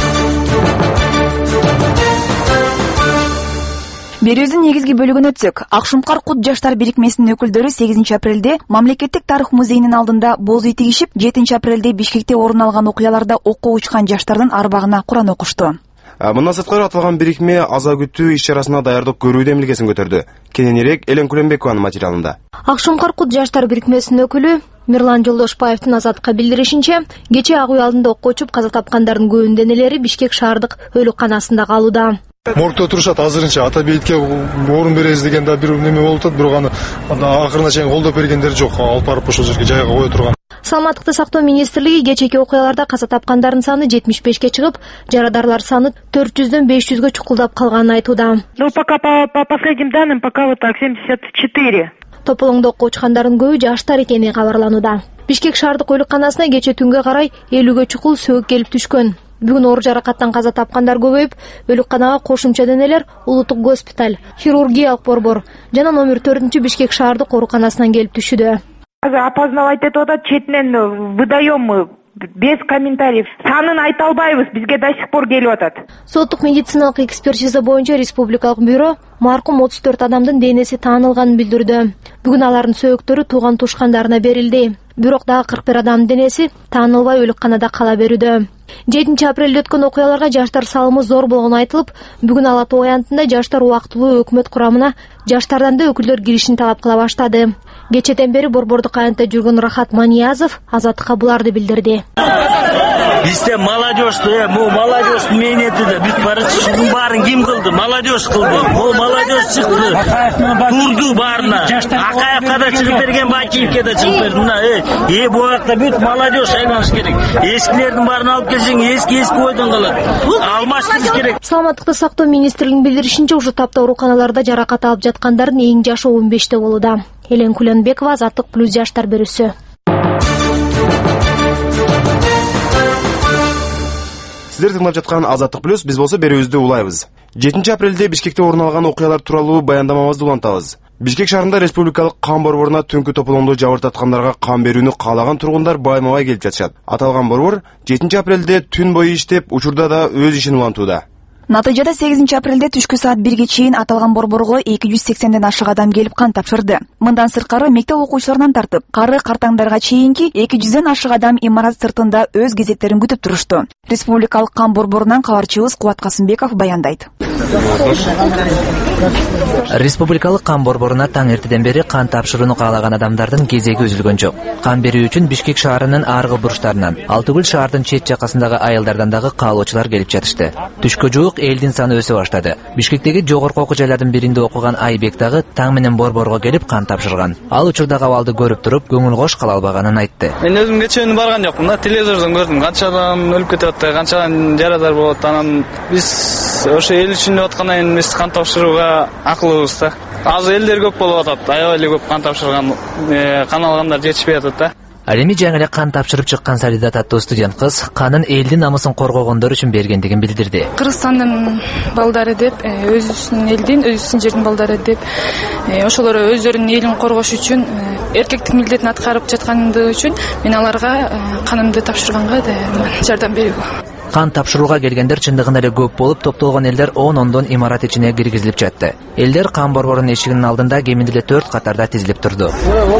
Берүүбүздүн негизги бөлүгүнө өтсөк, Акшумкар Кут жаштар бирикмесинин өкүлдөрү сегизинчи апрелде Мамлекеттик тарых музейинин алдында боз үй тигишип, жетинчи апрелде Бишкекте орун алган окуяларда окко учкан жаштардын арбагына Куран окушту. Мындан сырткары аталган бирикме аза күтүү иш-чарасына даярдык көрүү демилгесин көтөрдү. Кененирээк Элен Куленбекованын материалында. Акшумкар Кут жаштар бирикмесинин өкүлү Мирлан Жолдошбаевдин Азаттыкка билдиришинче, кечээ ак үй алдында окко учуп каза тапкандардын көбүнүн денелери Бишкек шаардык өлүкканасында калууда. Моргто турушат, азырынча ата бейитке орун беребиз деген да бир неме болуп атат, бирок аны акырына чейин колдоп бергендер жок, алып барып ошол жерге жайга кое турган. Саламаттыкты сактоо министрлиги кечээки окуяларда каза тапкандардын саны жетимиш бешке чыгып, жарадарлар саны төрт жүздөн беш жүзгө чукулдап калганын айтууда. Ну, пока по, по последним данным, пока вот так семьдесят четыре. Тополоңдо окко учкандардын көбү жаштар экени кабарланууда. Бишкек шаардык өлүкканасына кечээ түнгө карай элүүгө чукул сөөк келип түшкөн. Бүгүн оор жаракаттан каза тапкандар көбөйүп, өлүкканага кошумча денелер Улуттук госпиталь, хирургиялык борбор жана номер төртүнчү Бишкек шаардык ооруканасынан келип түшүүдө. Азыр опознавать этип атат, четинен выдаем мы без комментариев. Санын айта албайбыз, бизге до сих пор келип атат. Соттук медициналык экспертиза боюнча республикалык бюро маркум отуз төрт адамдын денеси таанылганын билдирди. Бүгүн алардын сөөктөрү тууган тушкандарына берилди. Бирок дагы кырк бир адамдын денеси таанылбай өлүкканада кала берүүдө. жетинчи апрелде өткөн окуяларга жаштар салымы зор болгону айтылып, бүгүн Ала Тоо аянтында жаштар убактылуу өкмөт курамына жаштардан да өкүлдөр киришин талап кыла баштады. Кечээден бери борбордук аянтта жүргөн Рахат Маниязов Азаттыкка буларды билдирди. Бизде молодежь, бул молодежь менети да биз барачы ушунун баарын ким кылды? Молодежь кылды. Бул молодежь чыкты. Турду баарына. Акаевка да чыгып берген, Бакиевке да чыгып берди. Мына э, бул жакта бүт молодежь айланыш керек. Эскилердин баарын алып келсең, эски эски ойдон калат. Алмаштырыш керек. Саламаттыкты сактоо министрлигинин билдиришинче, ушул тапта ооруканаларда жаракат алып жаткандардын эң жашы он беште болууда. Элен Куленбекова, Азаттык плюс жаштар берүүсү. Сиздер тыңдап жаткан Азаттык плюс, биз болсо берүүбүздү улайбыз. жетинчи апрелде Бишкекте орун алган окуялар тууралуу баяндамабызды улантабыз. Бишкек шаарында республикалык кан борборуна түнкү тополоңдо жабыр таткандарга кан берүүнү каалаган тургундар байма-бай келип жатышат. Аталган борбор жетинчи апрелде түн бою иштеп, учурда да өз ишин улантууда. Натыйжада сегизинчи апрелде түшкү саат бирге чейин аталган борборго эки жүз сексенден ашык адам келип кан тапшырды. Мындан сырткары мектеп окуучуларынан тартып, кары картаңдарга чейинки эки жүздөн ашык адам имарат сыртында өз кезектерин күтүп турушту. Республикалык кан борборунан кабарчыбыз Кубат Касымбеков баяндайт. Республикалык кан борборуна таң эртеден бери кан тапшырууну каалаган адамдардын кезеги үзүлгөн жок. Кан берүү үчүн Бишкек шаарынын аргы бурчтарынан, Алтыгүл шаардын чет жакасындагы айылдардан дагы каалоочулар келип жатышты. Түшкө жуук элдин саны өсө баштады. Бишкектеги жогорку окуу жайлардын биринде окуган Айбек дагы таң менен борборго келип кан тапшырган. Ал учурдагы абалды көрүп туруп, көңүл кош кала албаганын айтты. Мен өзүм кечээ барган жокмун да, телевизордон көрдүм. Канча адам өлүп кетип атты, канча жарадар болот. Анан биз ошо эл үчүн деп аткандан кийин биз кан тапшырууга акылыбыз да. Азыр элдер көп болуп атат. Аябай эле көп кан тапшырган, кан алгандар жетишпей атат да. Ал эми жаңы эле кан тапшырып чыккан Салидат аттуу студент кыз канын элдин намысын коргогондор үчүн бергендигин билдирди. Кыргызстандын балдары деп, өзүбүздүн элдин, өзүбүздүн жердин балдары деп, ошолор өздөрүнүн элин коргош үчүн эркектик милдетин аткарып жаткандыгы үчүн мен аларга канымды тапшырганга жардам берүүгө. Кан тапшырууга келгендер чындыгында эле көп болуп, топтолгон элдер он-ондон имарат ичине киргизилип жатты. Элдер кан борборунун эшигинин алдында кеминде эле төрт катарда тизилип турду.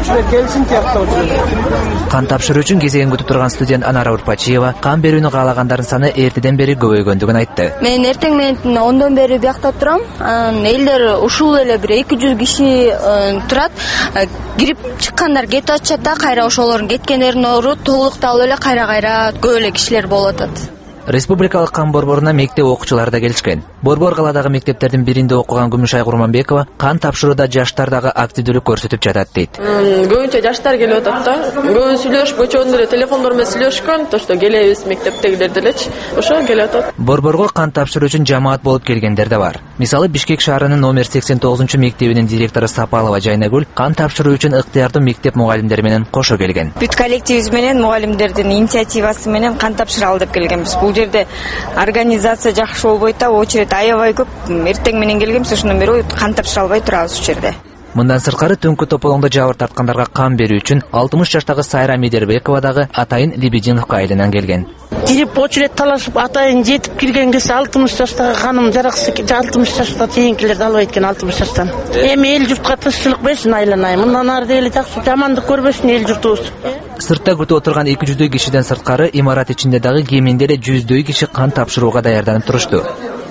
Кан тапшыруу үчүн кезегин күтүп турган студент Анара Урпачиева кан берүүнү каалагандардын саны эртеден бери көбөйгөндүгүн айтты. Мен эртең менен ондон бери биякта турам. Элдер ушул эле бир эки жүз киши турат. Кирип чыккандар кетип атышат да, кайра ошолордун кеткендерин ору толукталып эле кайра-кайра көп эле кишилер болуп атат. Республикалык кан борборуна мектеп окуучулары да келишкен. Борбор каладагы мектептердин биринде окуган Күмүшай Курманбекова кан тапшырууда жаштардагы активдүүлүк көрсөтүп жатат дейт. Көбүнчө жаштар келип атат да. Көбү сүйлөшүп, өчөөндөр эле телефондор менен сүйлөшкөн, то что келебиз мектептегилер делечи. Ошо келип атат. Борборго кан тапшыруу үчүн жамаат болуп келгендер да бар. Мисалы, Бишкек шаарынын номер сексен тогузунчу мектебинин директору Сапалова Жайнагүл кан тапшыруу үчүн ыктыярдуу мектеп мугалимдери менен кошо келген. Бүт коллективибиз менен мугалимдердин инициативасы менен кан тапшыра алдык келгенбиз. Бул жерде организация жакшы болбойт да, очередь аябай көп. Эртең менен келгенбиз, ошондон бери кан тапшыра албай турабыз ушул жерде. Мындан сырткары түнкү тополоңдо жабыр тарткандарга кан берүү үчүн алтымыш жаштагы Сайра Медербекова дагы Атайын Лебединовка айылынан келген. Кирип очередь талашып атайын жетип кирген кезде алтымыш жаштагы ханым жараксы алтымыш жашта тегинкилерди албай экен алтымыш жаштан. Эми эл журтка тынччылык берсин айланайын. Мындан ары деле жакшы жамандык көрбөсүн эл журтубуз. Сыртта күтүп отурган эки жүздөй кишиден сырткары имарат ичинде дагы кеминде эле жүздөй киши кан тапшырууга даярданып турушту.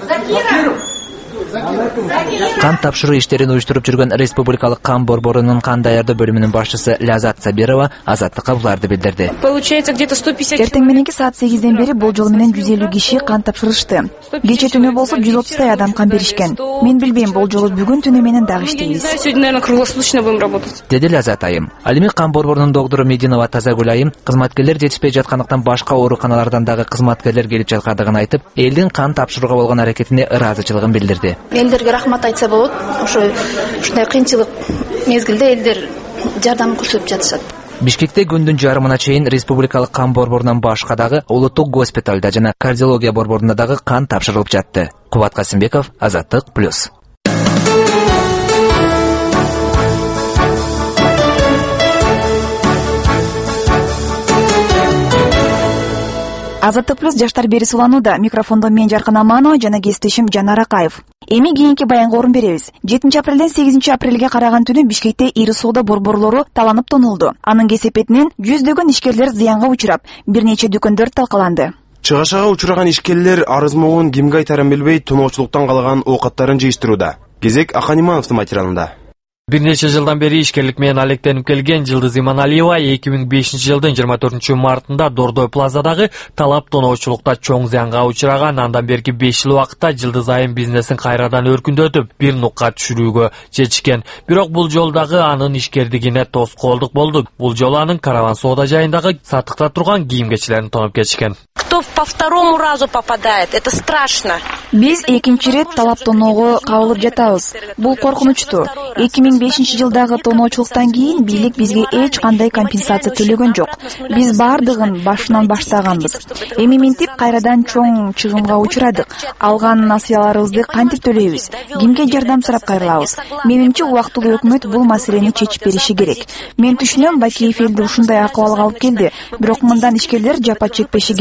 Кан тапшыруу иштерин уюштуруп жүргөн Республикалык кан борборунун кан даярдоо бөлүмүнүн башчысы Лязат Сабирова азаттыкка буларды билдирди. Получается где-то сто пятьдесят. Эртең мененки саат сегизден бери болжол менен жүз элүү киши кан тапшырышты. Кече түнү болсо жүз отуздай адам кан беришкен. Мен билбейм, болжолу бүгүн түнү менен дагы иштейбиз. Сегодня, наверное, круглосуточно будем работать. Деди Лязат айым. Ал эми кан борборунун доктору Мединова Тазагүл айым кызматкерлер жетишпей жаткандыктан башка ооруканалардан дагы кызматкерлер келип жаткандыгын айтып, элдин кан тапшырууга болгон аракетине ыраазычылыгын билдирди. Элдерге рахмат айтса болот. Ошо ушундай кыйынчылык мезгилде элдер жардам көрсөтүп жатышат. Бишкекте күндүн жарымына чейин Республикалык кан борборунан башка дагы Улуттук госпиталда жана кардиология борборунда дагы кан тапшырылып жатты. Кубат Касымбеков, Азаттык плюс. Азаттык плюс жаштар бериси уланууда. Микрофондо мен Жаркын Аманова жана кесиптешим Жанар Акаев. Эми кийинки баянга орун беребиз. жетинчи апрелден сегизинчи апрелге караган түнү Бишкекте ири соода борборлору таланып тонулду. Анын кесепетинен жүздөгөн ишкерлер зыянга учурап, бир нече дүкөндөр талкаланды. Чыгашага учураган ишкерлер арыз могун кимге айтарын билбей тоноочулуктан калган оокаттарын жыйыштырууда. Кезек Ахан Имановдун материалында. Бир нече жылдан бери ишкерлик менен алектенип келген Жылдыз Иманалиева эки миң бешинчи жылдын жыйырма төртүнчү мартында Дордой плазадагы талап тоноочулукта чоң зыянга учураган. Андан берки беш жыл убакытта Жылдыз айым бизнесин кайрадан өркүндөтүп, бир нукка түшүрүүгө чечишкен. Бирок бул жолдагы анын ишкердигине тоскоолдук болду. Бул жолу анын караван соода жайындагы сатыкта турган кийим-кечилерин тоноп кетишкен. Кто по второму разу попадает, это страшно. Биз экинчи ирет талап тоноого кабылып жатабыз. Бул коркунучтуу. эки миң бешинчи жылдагы тоноочулуктан кийин бийлик бизге эч кандай компенсация төлөгөн жок. Биз бардыгын башынан баштаганбыз. Эми минтип кайрадан чоң чыгымга учурадык. Алган насыяларыбызды кантип төлөйбүз? Кимге жардам сурап кайрылабыз? Менимче убактылуу өкмөт бул маселени чечип бериши керек. Мен түшүнөм, Бакиев элди ушундай акыбалга алып келди, бирок мындан ишкерлер жапа чекпеши керек эле.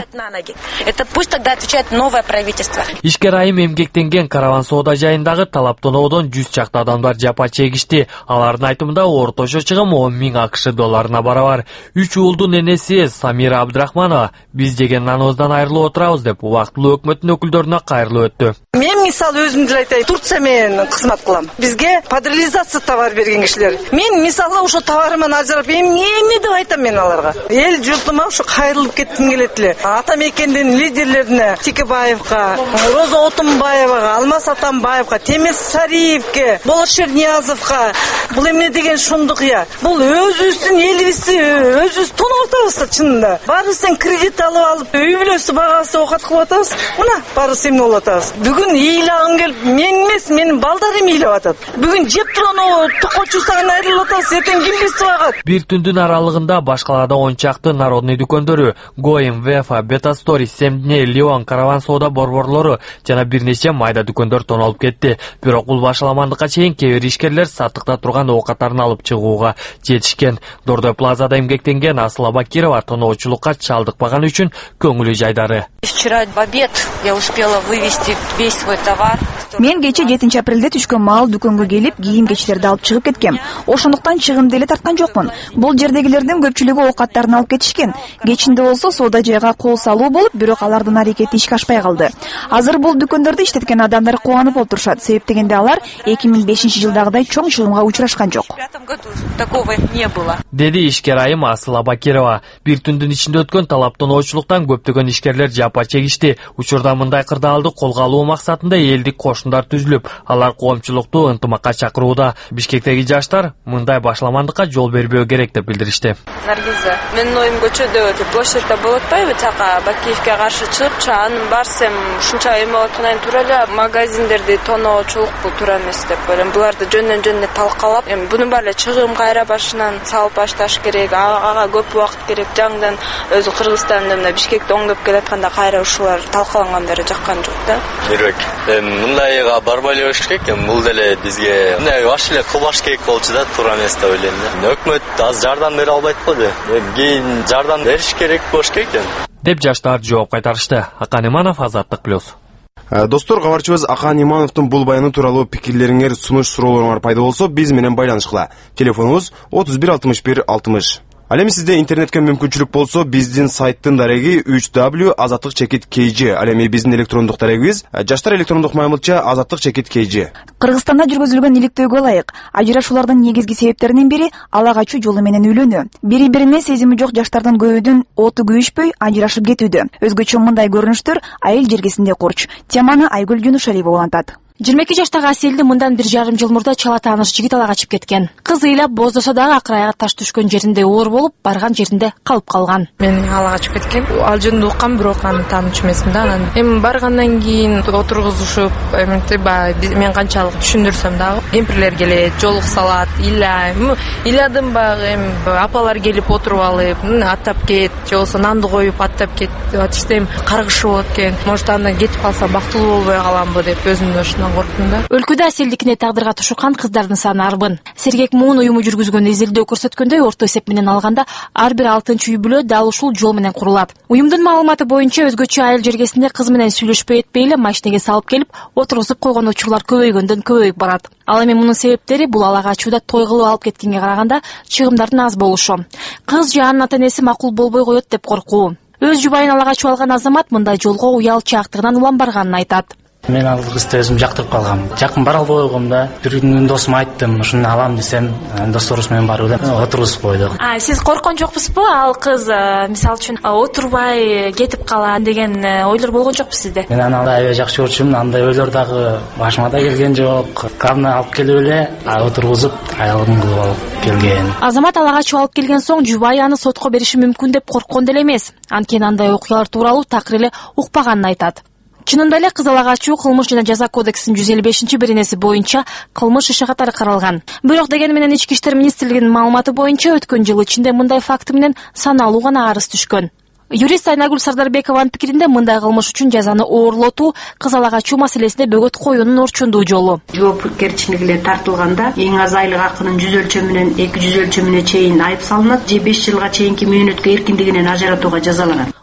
Это пусть тогда отвечает новое правительство. Ишкер айым эмгектенген караван соода жайындагы талап тоноодон жүз чакты адамдар жапа чегишти. Алардын айтымында орточо чыгым он миң акш долларына барабар. Үч уулдун энеси Самира Абдрахманова биз жеген наныбыздан айрылып отурабыз деп убактылуу өкмөттүн өкүлдөрүнө кайрылып өттү. Мен мисалы өзүмдү айтайын, Турция менен кызмат кылам. Бизге падрилизация товар берген кишилер. Мен мисалы ошо товарыман ажырап, эмне деп айтам мен аларга. Эл журтума ошо кайрылып кетким келет эле. Ата мекендин лидерлерине Тикебаевга, Роза Отунбаевага, Алмаз Атамбаевга, Темес Сариевке, Болот Шерниязовго бул эмне деген шундук я. Бул өзүбүздүн элибизди өзүбүз тонуп атабыз да чынында. Баарыбыздан кредит алып алып, үй бүлөсү багасы окат кылып атабыз. Мына баарыбыз эмне болуп атабыз. Бүгүн ыйлагым келип, мен эмес, менин балдарым ыйлап атат. Бүгүн жеп турган токочусаган айрылып атабыз, эртең ким бизди багат? Бир түндүн аралыгында башкаларда он чакты народный дүкөндөрү, Гоем, Вефа, Бетастори, Семдне, Леон, караван соода борборлору жана бир нече майда дүкөндөр тоналып кетти. Бирок бул башаламандыкка чейин кээ бир ишкерлер саттыкта турган оокаттарын алып чыгууга жетишкен. Дордой плазада эмгектенген Асыл Абакирова тоноочулукка чалдыкпаган үчүн көңүлү жайдары. Вчера в обед я успела вывести весь свой товар. Мен кече жетинчи апрелде түшкөн маал дүкөнгө келип, кийим-кечтерди алып чыгып кеткем. Ошондуктан чыгымды эле тарткан жокмун. Бул жердегилердин көпчүлүгү оокаттарын алып кетишкен. Кечинде болсо соода жайга кол салуу болуп, бирок алардын аракети ишке ашпай калды. Азыр бул дүкөндөрдү иштеткен адамдар кубанып отурушат. Себеп дегенде алар эки миң бешинчи жылдагыдай чоң чыгымга учурашкан жок. Такого не было. Деди ишкер айым Асыл Абакирова. Бир түндүн ичинде өткөн талап тоноочулуктан көптөгөн ишкерлер жапа чегишти. Учурда мындай кырдаалды колго алуу максатында элдик кошундар түзүлүп, алар коомчулукту ынтымакка чакырууда. Бишкектеги жаштар мындай башламандыкка жол бербөө керек деп билдиришти. Наргиза, менин оюм көчөдө площадьда болуп атпайбы, чака Бакиевке каршы чыгып, анын барсам ушунча эме болуп аткандан тура эле магазиндерди тоноочулук бул туура эмес деп ойлойм. Буларды жөндөн жөнүнө талкалап, эми буну баары чыгым кайра башынан салып башташ керек. Ага көп убакыт керек. Жаңдан өзү Кыргызстанда мына Бишкекти оңдоп келатканда кайра ушулар талкалангандары жаккан жок да. Бирок эми мындайга барбай эле болуш керек. Эми бул деле бизге мындай баш эле кылбаш керек болчу да, туура эмес деп ойлойм да. Өкмөт аз жардам бере албайт го деп. Кийин жардам бериш керек болуш керек деп жаштар жооп кайтарышты. Акан Иманов, Азаттык плюс. Достор, кабарчыбыз Акан Имановдун бул баяны тууралуу пикирлериңер, сунуш суроолоруңар пайда болсо, биз менен байланышкыла. Телефонубуз отуз бир алтымыш бир алтымыш. Ал эми сизде интернетке мүмкүнчүлүк болсо, биздин сайттын дареги үч дабл ю азаттык чекит кей жи. Ал эми биздин электрондук дарегибиз жаштар электрондук маймылча азаттык чекит кей жи. Кыргызстанда жүргүзүлгөн иликтөөгө ылайык ажырашуулардын негизги себептеринин бири ала качуу жолу менен үйлөнүү. Бири-бирине сезими жок жаштардын көбүдүн оту күйүшпөй ажырашып кетүүдө. Өзгөчө мындай көрүнүштөр айыл жергесинде курч. Теманы Айгүл Жунушалиева улантат. жыйырма эки жаштагы Аселди мындан бир жарым жыл мурда чала тааныш жигит ала качып кеткен. Кыз ыйлап боздосо дагы акырайга таш түшкөн жеринде оор болуп, барган жеринде калып калган. Мен ала качып кеткем. Ал жөнүндө уккам, бирок аны таанычу эмесмин да. Анан эми баргандан кийин отургузушуп, эми баягы мен канчалык түшүндүрсөм дагы кемпирлер келет, жолук салат, ыйлайм. Ыйладым баягы эми апалар келип отуруп алып, аттап кет, же болбосо нанды коюп аттап кет деп атышты. Эми каргышып болот экен. Может андан кетип калсам бактылуу болбой каламбы деп өзүмдүн корктум да. Өлкөдө Аселдикине тагдырга тушукан кыздардын саны арбын. Сергек Муун уюму жүргүзгөн изилдөө көрсөткөндөй, орто эсеп менен алганда ар бир алтынчы үй бүлө дал ушул жол менен курулат. Уюмдун маалыматы боюнча өзгөчө айыл жергесинде кыз менен сүйлөшпөй этпей эле машинеге салып келип, отургузуп койгон учурлар көбөйгөндөн көбөйүп барат. Ал эми мунун себептери бул ала качууда той кылып алып кеткенге караганда чыгымдардын аз болушу. Кыз же анын ата-энеси макул болбой коет деп коркуу. Өз жубайын ала качып алган азамат мындай жолго уялчаактыгынан уланбарганын айтат. Мен ал кызды өзүм жактырып калгам. Жакын бара албай койгом да. Бир күнү досума айттым, ушуну алам десем, досторубуз менен барып эле отургузуп койдук. А, сиз корккон жокпусузбу? Ал кыз, мисалы үчүн, отурбай кетип калат деген ойлор болгон жокпу сизде? Мен аны аябай жакшы көрчүмүн. Андай ойлор дагы башыма да келген жок. Карына алып келип эле отургузуп, аялым кылып алып келген. Азамат ала качып алып келген соң жубайы аны сотко бериши мүмкүн деп корккон деле эмес. Анткени андай окуялар тууралуу такыр эле укпаганын айтат. Чынында эле кыз ала качуу кылмыш жана жаза кодексинин жүз элүү бешинчи беренеси боюнча кылмыш иши катары каралган. Бирок дегени менен Ички иштер министрлигинин маалыматы боюнча өткөн жыл ичинде мындай факты менен саналуу гана арыз түшкөн. Юрист Айнагүл Сардарбекованын пикиринде мындай кылмыш үчүн жазаны оорлотуу кыз ала качуу маселесинде бөгөт коюунун орчундуу жолу. Жоопкерчилик эле тартылганда эң аз айлык акынын жүз өлчөмүнөн эки жүз өлчөмүнө чейин айып салынат же беш жылга чейинки мөөнөткө эркиндигинен ажыратууга жазаланат.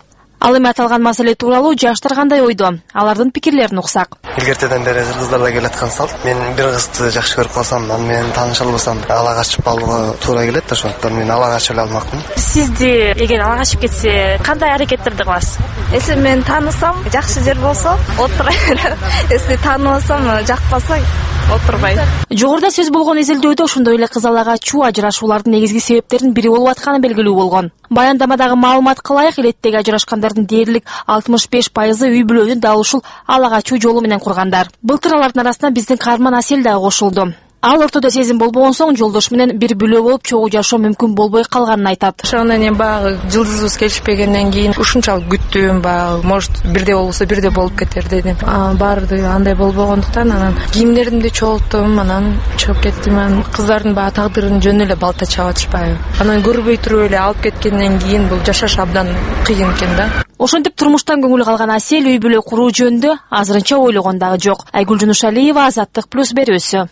Ал эми аталган маселе тууралуу жаштар кандай ойдо? Алардын пикирлерин уксак. Илгертеден бери кыздарда келаткан салт. Мен бир кызды жакшы көрүп калсам, аны менен тааныша албасам, ала качып калууга туура келет да, ошондуктан мен ала качып эле алмакмын. Сизди эгер ала качып кетсе, кандай аракеттерди кыласыз? Если мен таанысам, жакшы жер болсо, отура берем. Если тааныбасам, жакпаса, отурбайм. Жогоруда сөз болгон изилдөөдө ошондой эле кыз ала качуу ажырашуулардын негизги себептеринин бири болуп атканы белгилүү болгон. Баяндамадагы маалыматка ылайык, илеттеги ажырашкандардын дээрлик алтымыш беш пайызы үй бүлөнү дал ушул ала качуу жолу менен кургандар. Былтыр алардын арасына биздин каарман Асель дагы кошулду. Ал ортодо сезим болбогон соң жолдош менен бир бүлө болуп чогуу жашоо мүмкүн болбой калганын айтат. Ошондон кийин баягы жылдызыбыз келишпегенден кийин ушунчалык күттүм, баягы может бирде болсо бирде болуп кетер дедим. Баары андай болбогондуктан анан кийимдеримди чогулттум, анан чыгып кеттим. Анан кыздардын баягы тагдырын жөн эле балта чаап атышпайбы. Анан көрбөй туруп эле алып кеткенден кийин бул жашаш абдан кыйын экен да. Ошентип турмуштан көңүл калган Асель үй бүлө куруу жөнүндө азырынча ойлогон дагы жок. Айгүл Жунушалиева, Азаттык плюс берүүсү.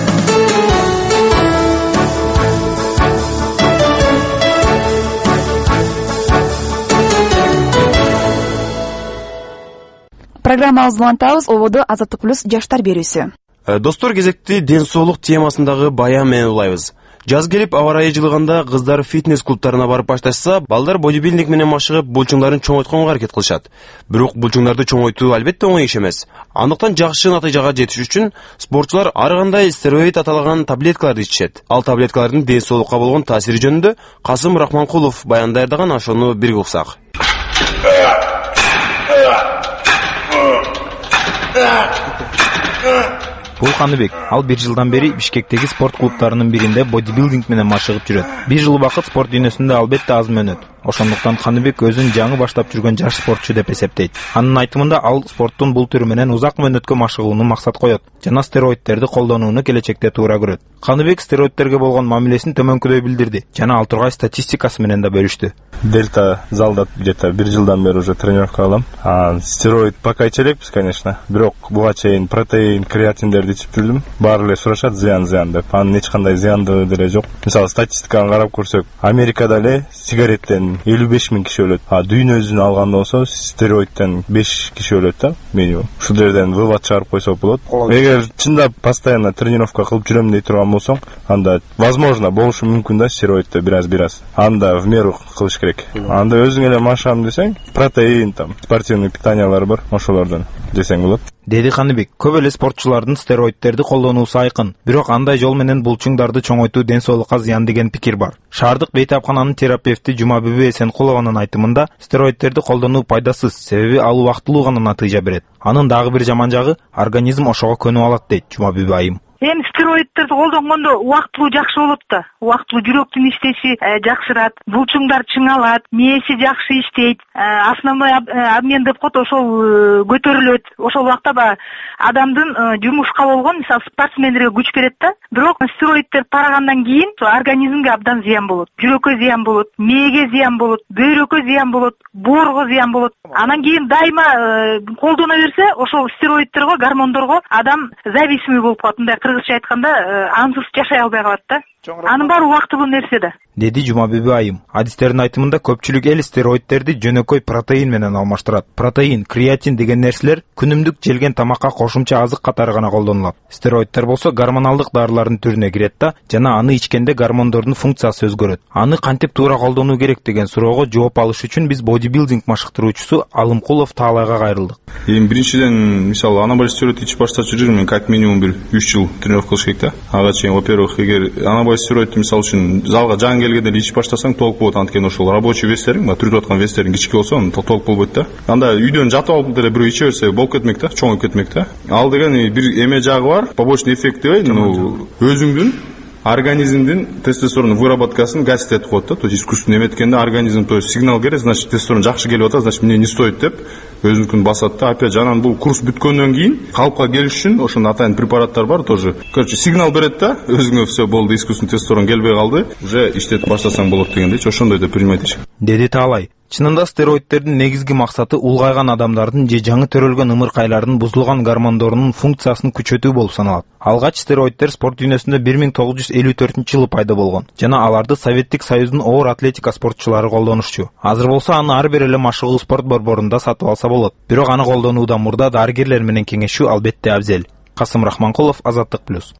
Программабызды улантабыз, ободо Азаттык плюс жаштар берүүсү. Достор, кезекти ден соолук темасындагы баян менен улайбыз. Жаз келип аба ырайы жылыганда кыздар фитнес клубтарына барып башташса, балдар бодибилдинг менен машыгып булчуңдарын чоңойтконго аракет кылышат. Бирок булчуңдарды чоңойтуу албетте оңой иш эмес. Андыктан жакшы натыйжага жетиш үчүн спортчулар ар кандай стероид аталган таблеткаларды ичишет. Ал таблеткалардын ден соолукка болгон таасири жөнүндө Касым Рахманкулов баян даярдаган, ошону бирге уксак. Бул Каныбек. Ал бир жылдан бери Бишкектеги спорт клубтарынын биринде бодибилдинг менен машыгып жүрөт. Бир жыл убакыт спорт дүйнөсүндө албетте аз мөөнөт. Ошондуктан Каныбек өзүн жаңы баштап жүргөн жаш спортчу деп эсептейт. Анын айтымында ал спорттун бул түрү менен узак мөөнөткө машыгууну максат коет жана стероидтерди колдонууну келечекте туура көрөт. Каныбек стероидтерге болгон мамилесин төмөнкүдөй билдирди жана ал тургай статистикасы менен да бөлүштү. Дельта залда где-то бир жылдан бери уже тренировка алам. А стероид пока ичелекпиз, конечно. Бирок буга чейин протеин, креатиндерди ичип жүрдүм. Баары эле сурашат зыян зыян деп. Анын эч кандай зыяндыгы деле жок. Мисалы статистиканы карап көрсөк, Америкада эле сигареттен элүү беш миң киши өлөт. А дүйнө жүзүнө алганда болсо стероидтен беш киши өлөт да, минимум. Ушул жерден вывод чыгарып койсок болот. Эгер чындап постоянно тренировка кылып жүрөм дей турган болсоң, анда возможно болушу мүмкүн да стероидти бираз-бираз. Анда в меру кылыш керек. Анда өзүң эле машам десең, протеин, там, спортивный питаниялар бар, ошолордон десең болот. Деди Каныбек, көп эле спортчулардын стероидтерди колдонуусу айкын. Бирок андай жол менен булчуңдарды чоңойтуу ден соолукка зыян деген пикир бар. Шаардык бейтапкананын терапевти Жумабүбү Эсенкулованын айтымында стероидтерди колдонуу пайдасыз, себеби ал убактылуу гана натыйжа берет. Анын дагы бир жаман жагы организм ошого көнүп алат дейт Жумабүбү айым. Эми стероидтерди колдонгондо убактылуу жакшы болот да. Убактылуу жүрөктүн иштеши жакшырат, булчуңдар чыңалат, мээси жакшы иштейт, основной обмен деп коет, ошол көтөрүлөт. Ошол убакта баягы адамдын жумушка болгон, мисалы спортсмендерге күч берет да. Бирок стероидтер парагандан кийин организмге абдан зыян болот. Жүрөккө зыян болот, мээге зыян болот, бөйрөккө зыян болот, боорго зыян болот. Анан кийин дайыма колдоно берсе, ошол стероидтерге, гормондорго адам зависимый болуп калат. Мындай кыргызча айтканда, ансыз жашай албай калат да. Анын баары убактылуу нерсе да. Деди Жумабүбү айым. Адистердин айтымында көпчүлүк эл стероидтерди жөнөкөй протеин менен алмаштырат. Протеин, креатин деген нерселер күнүмдүк желген тамакка кошумча азык катары гана колдонулат. Стероидтер болсо гормоналдык дарылардын түрүнө кирет да, жана аны ичкенде гормондордун функциясы өзгөрөт. Аны кантип туура колдонуу керек деген суроого жооп алыш үчүн биз бодибилдинг машыктыруучусу Алымкулов Таалайга кайрылдык. Эми биринчиден, мисалы, анаболик стероид ичип баштачу жүрмүн, как минимум бир үч жыл тренировка кылыш керек да. Ага чейин, во-первых, эгер анаболик стероидти мисалы үчүн залга жаңы келгенде эле ичип баштасаң толук болот, анткени ошол рабочий вестериң, түрүп аткан вестериң кичике болсо, толук болбойт да. Анда үйдөн жатып алып деле бирөө иче берсе болуп кетмек да, чоңоюп кетмек да. Ал деген бир эме жагы бар, побочный эффект дебей, өзүңдүн организмдин тестостерон выработкасын гасить этип коет да. То есть искусственный эметкенде организм, то есть сигнал берет, значит тестостерон жакшы келип атат, значит мне не стоит деп өзүнүкүн басат да. Опять жанан бул курс бүткөндөн кийин калыпка келиш үчүн ошондой атайын препараттар бар тоже. Короче, сигнал берет да, өзүңө все болду, искусственный тестостерон келбей калды, уже иштетип баштасаң болот дегендейчи, ошондой деп принимать этиш. деди Таалай. Чынында стероидтердин негизги максаты улгайган адамдардын же жаңы төрөлгөн ымыркайлардын бузулган гормондорунун функциясын күчөтүү болуп саналат. Алгач стероидтер спорт дүйнөсүндө бир миң тогуз жүз элүү төртүнчү жылы пайда болгон жана аларды Советтик Союздун оор атлетика спортчулары колдонушчу. Азыр болсо аны ар бир эле машыгуу спорт борборунда сатып алса болот. Бирок аны колдонуудан мурда дарыгерлер менен кеңешүү албетте абзел. Касым Рахманкулов, Азаттык плюс.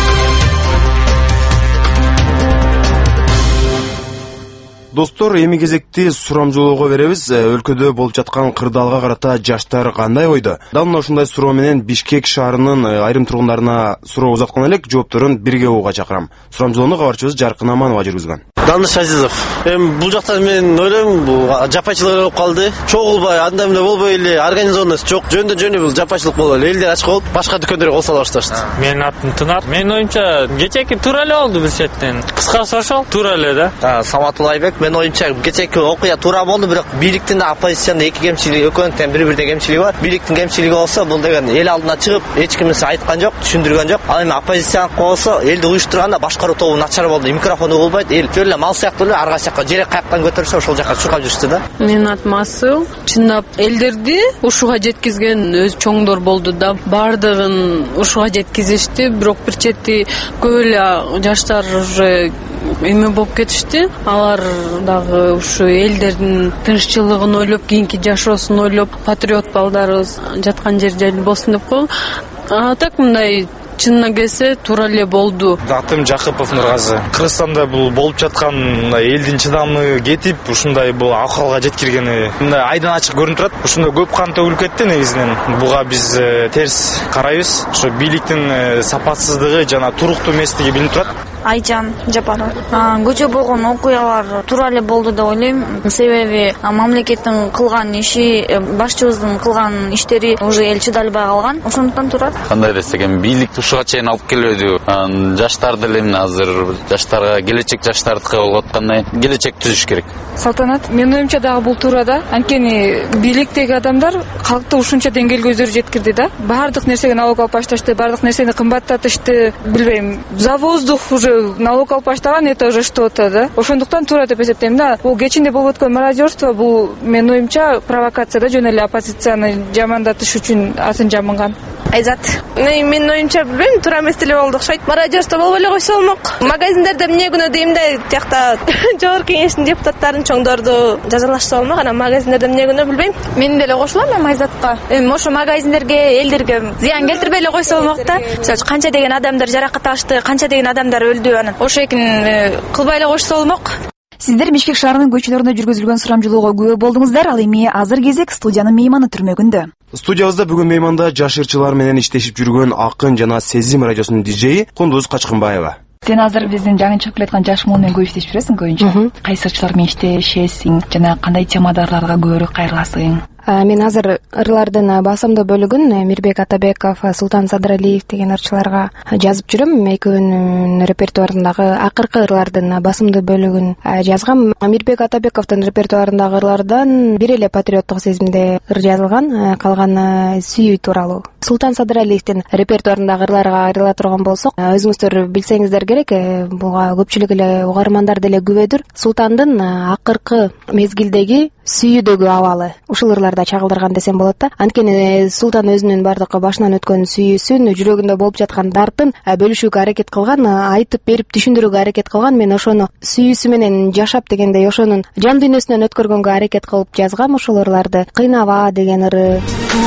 Достор, эми кезекти сурамжылоого беребиз. Өлкөдө болуп жаткан кырдаалга карата жаштар кандай ойдо? Дал мына ушундай суроо менен Бишкек шаарынын айрым тургундарына суроо узаткан элек, жоопторун бирге угууга чакырам. Сурамжылоону кабарчыбыз Жаркын Аманова жүргүзгөн. Даныш Азизов. Эми бул жактан мен ойлойм, бул жапайчылык болуп калды. Чогулбай, андай эле болбой эле, организованность жок. Жөндөн жөнү бул жапайчылык болуп эле, элдер ачык болуп, башка дүкөндөргө кол сала башташты. Менин атым Тынар. Менин оюмча, кечеки туура эле болду бир четтен. Кыскасы ошол, туура эле да. Саматул Айбек, менин оюмча, кечеки окуя туура болду, бирок бийликтин да оппозициянын эки кемчилиги, экөөнүн тең бири-бирдей кемчилиги бар. Бийликтин кемчилиги болсо, бул деген эл алдына чыгып, эч кимсе айткан жок, түшүндүргөн жок. Ал эми оппозицияныкы болсо, элди уюштурганда башкаруу тобу начар болду. Микрофон угулбайт, эл чөл эле мал сыяктуу эле арга жакка жерек каяктан көтөрүлсө ошол жакка чуркап жүрүштү да. Менин атым Асыл. Чындап элдерди ушуга жеткизген өз чоңдор болду да. Бардыгын ушуга жеткизишти, бирок бир чети көп эле жаштар уже эме болуп кетишти. Алар дагы ушу элдердин тынччылыгын ойлоп, кийинки жашоосун ойлоп, патриот балдарыбыз жаткан жер жайыл болсун деп коюп. А так мындай чынына келсе туура эле болду. Атым Жакыпов Нургазы. Кыргызстанда бул болуп жаткан элдин чыдамы кетип, ушундай бул акалга жеткиргени мындай айдан ачык көрүнүп турат. Ушундай көп кан төгүлүп кетти негизинен. Буга биз терс карайбыз. Ошо бийликтин сапатсыздыгы жана туруктуу эместиги билинип турат. Айжан Жапарова. Көчө болгон окуялар туура эле болду деп ойлойм. Себеби мамлекеттин кылган иши, башчыбыздын кылган иштери уже эл чыдалбай калган. Ошондуктан туура. Кандай десек эми бийлик ушуга чейин алып келбеди. Жаштар деле эмне азыр жаштарга келечек жаштардыкы болуп аткандай келечек түзүш керек. Салтанат, менин оюмча дагы бул туура да. Анткени бийликтеги адамдар калкты ушунча деңгээлге өздөрү жеткирди да. Баардык нерсеге налог алып башташты, баардык нерсени кымбаттатышты. Билбейм, за воздух уже налог алып баштаган, это уже что-то да. Ошондуктан туура деп эсептейм да. Бул кечинде болуп өткөн мародерство, бул менин оюмча провокация да, жөн эле оппозицияны жамандатыш үчүн атын жамынган. Айзат. Менин оюмча билбейм, туура эмес деле болду окшойт. Мародерство болбой эле койсо болмок. Магазиндерде эмне күнөө дейм да, тиякта жогорку кеңештин депутаттарын чоңдорду жазалашса болмок, анан магазиндерде эмне күнөө билбейм. Мен деле кошулам эми Айзатка. Эми ошо магазиндерге, элдерге зыян келтирбей эле койсо болмок да. Мисалы канча деген адамдар жаракат алышты, канча деген адамдар өлдү, анан ошо экин кылбай эле койсо болмок. Сиздер Бишкек шаарынын көчөлөрүндө жүргүзүлгөн сурамжылоого күбө болдуңуздар. Ал эми азыр кезек студиянын мейманы түрмөгүндө. Студиябызда бүгүн мейманда жаш ырчылар менен иштешип жүргөн Акын жана Сезим радиосунун диджеи Кундуз Качкынбаева. Сен азыр биздин жаңы чыгып келаткан жаш муун менен көп иштешип жүрөсүң көбүнчө. Кайсы ырчылар менен иштешесиң жана кандай темадарларга көбүрөөк кайрыласың? Мен азыр ырлардын басымдуу бөлүгүн Мирбек Атабеков, Султан Садыралиев деген ырчыларга жазып жүрөм. Экөөнүн репертуарындагы акыркы ырлардын басымдуу бөлүгүн жазгам. Мирбек Атабековдун репертуарындагы ырлардан бир эле патриоттук сезимде ыр жазылган, калганы сүйүү тууралуу. Султан Садыралиевдин репертуарындагы ырларга айрыла турган болсок, өзүңүздөр билсеңиздер керек, буга көпчүлүк эле угармандар деле күбөдүр. Султандын акыркы мезгилдеги сүйүүдөгү абалы ушул ырларда чагылдырган десем болот да. Анткени Султан өзүнүн бардык башынан өткөн сүйүүсүн, жүрөгүндө болуп жаткан дартын бөлүшүүгө аракет кылган, айтып берип түшүндүрүүгө аракет кылган. Мен ошону сүйүүсү менен жашап дегендей ошонун жан дүйнөсүнөн өткөргөнгө аракет кылып жазгам ушул ырларды. Кыйнаба деген ыры.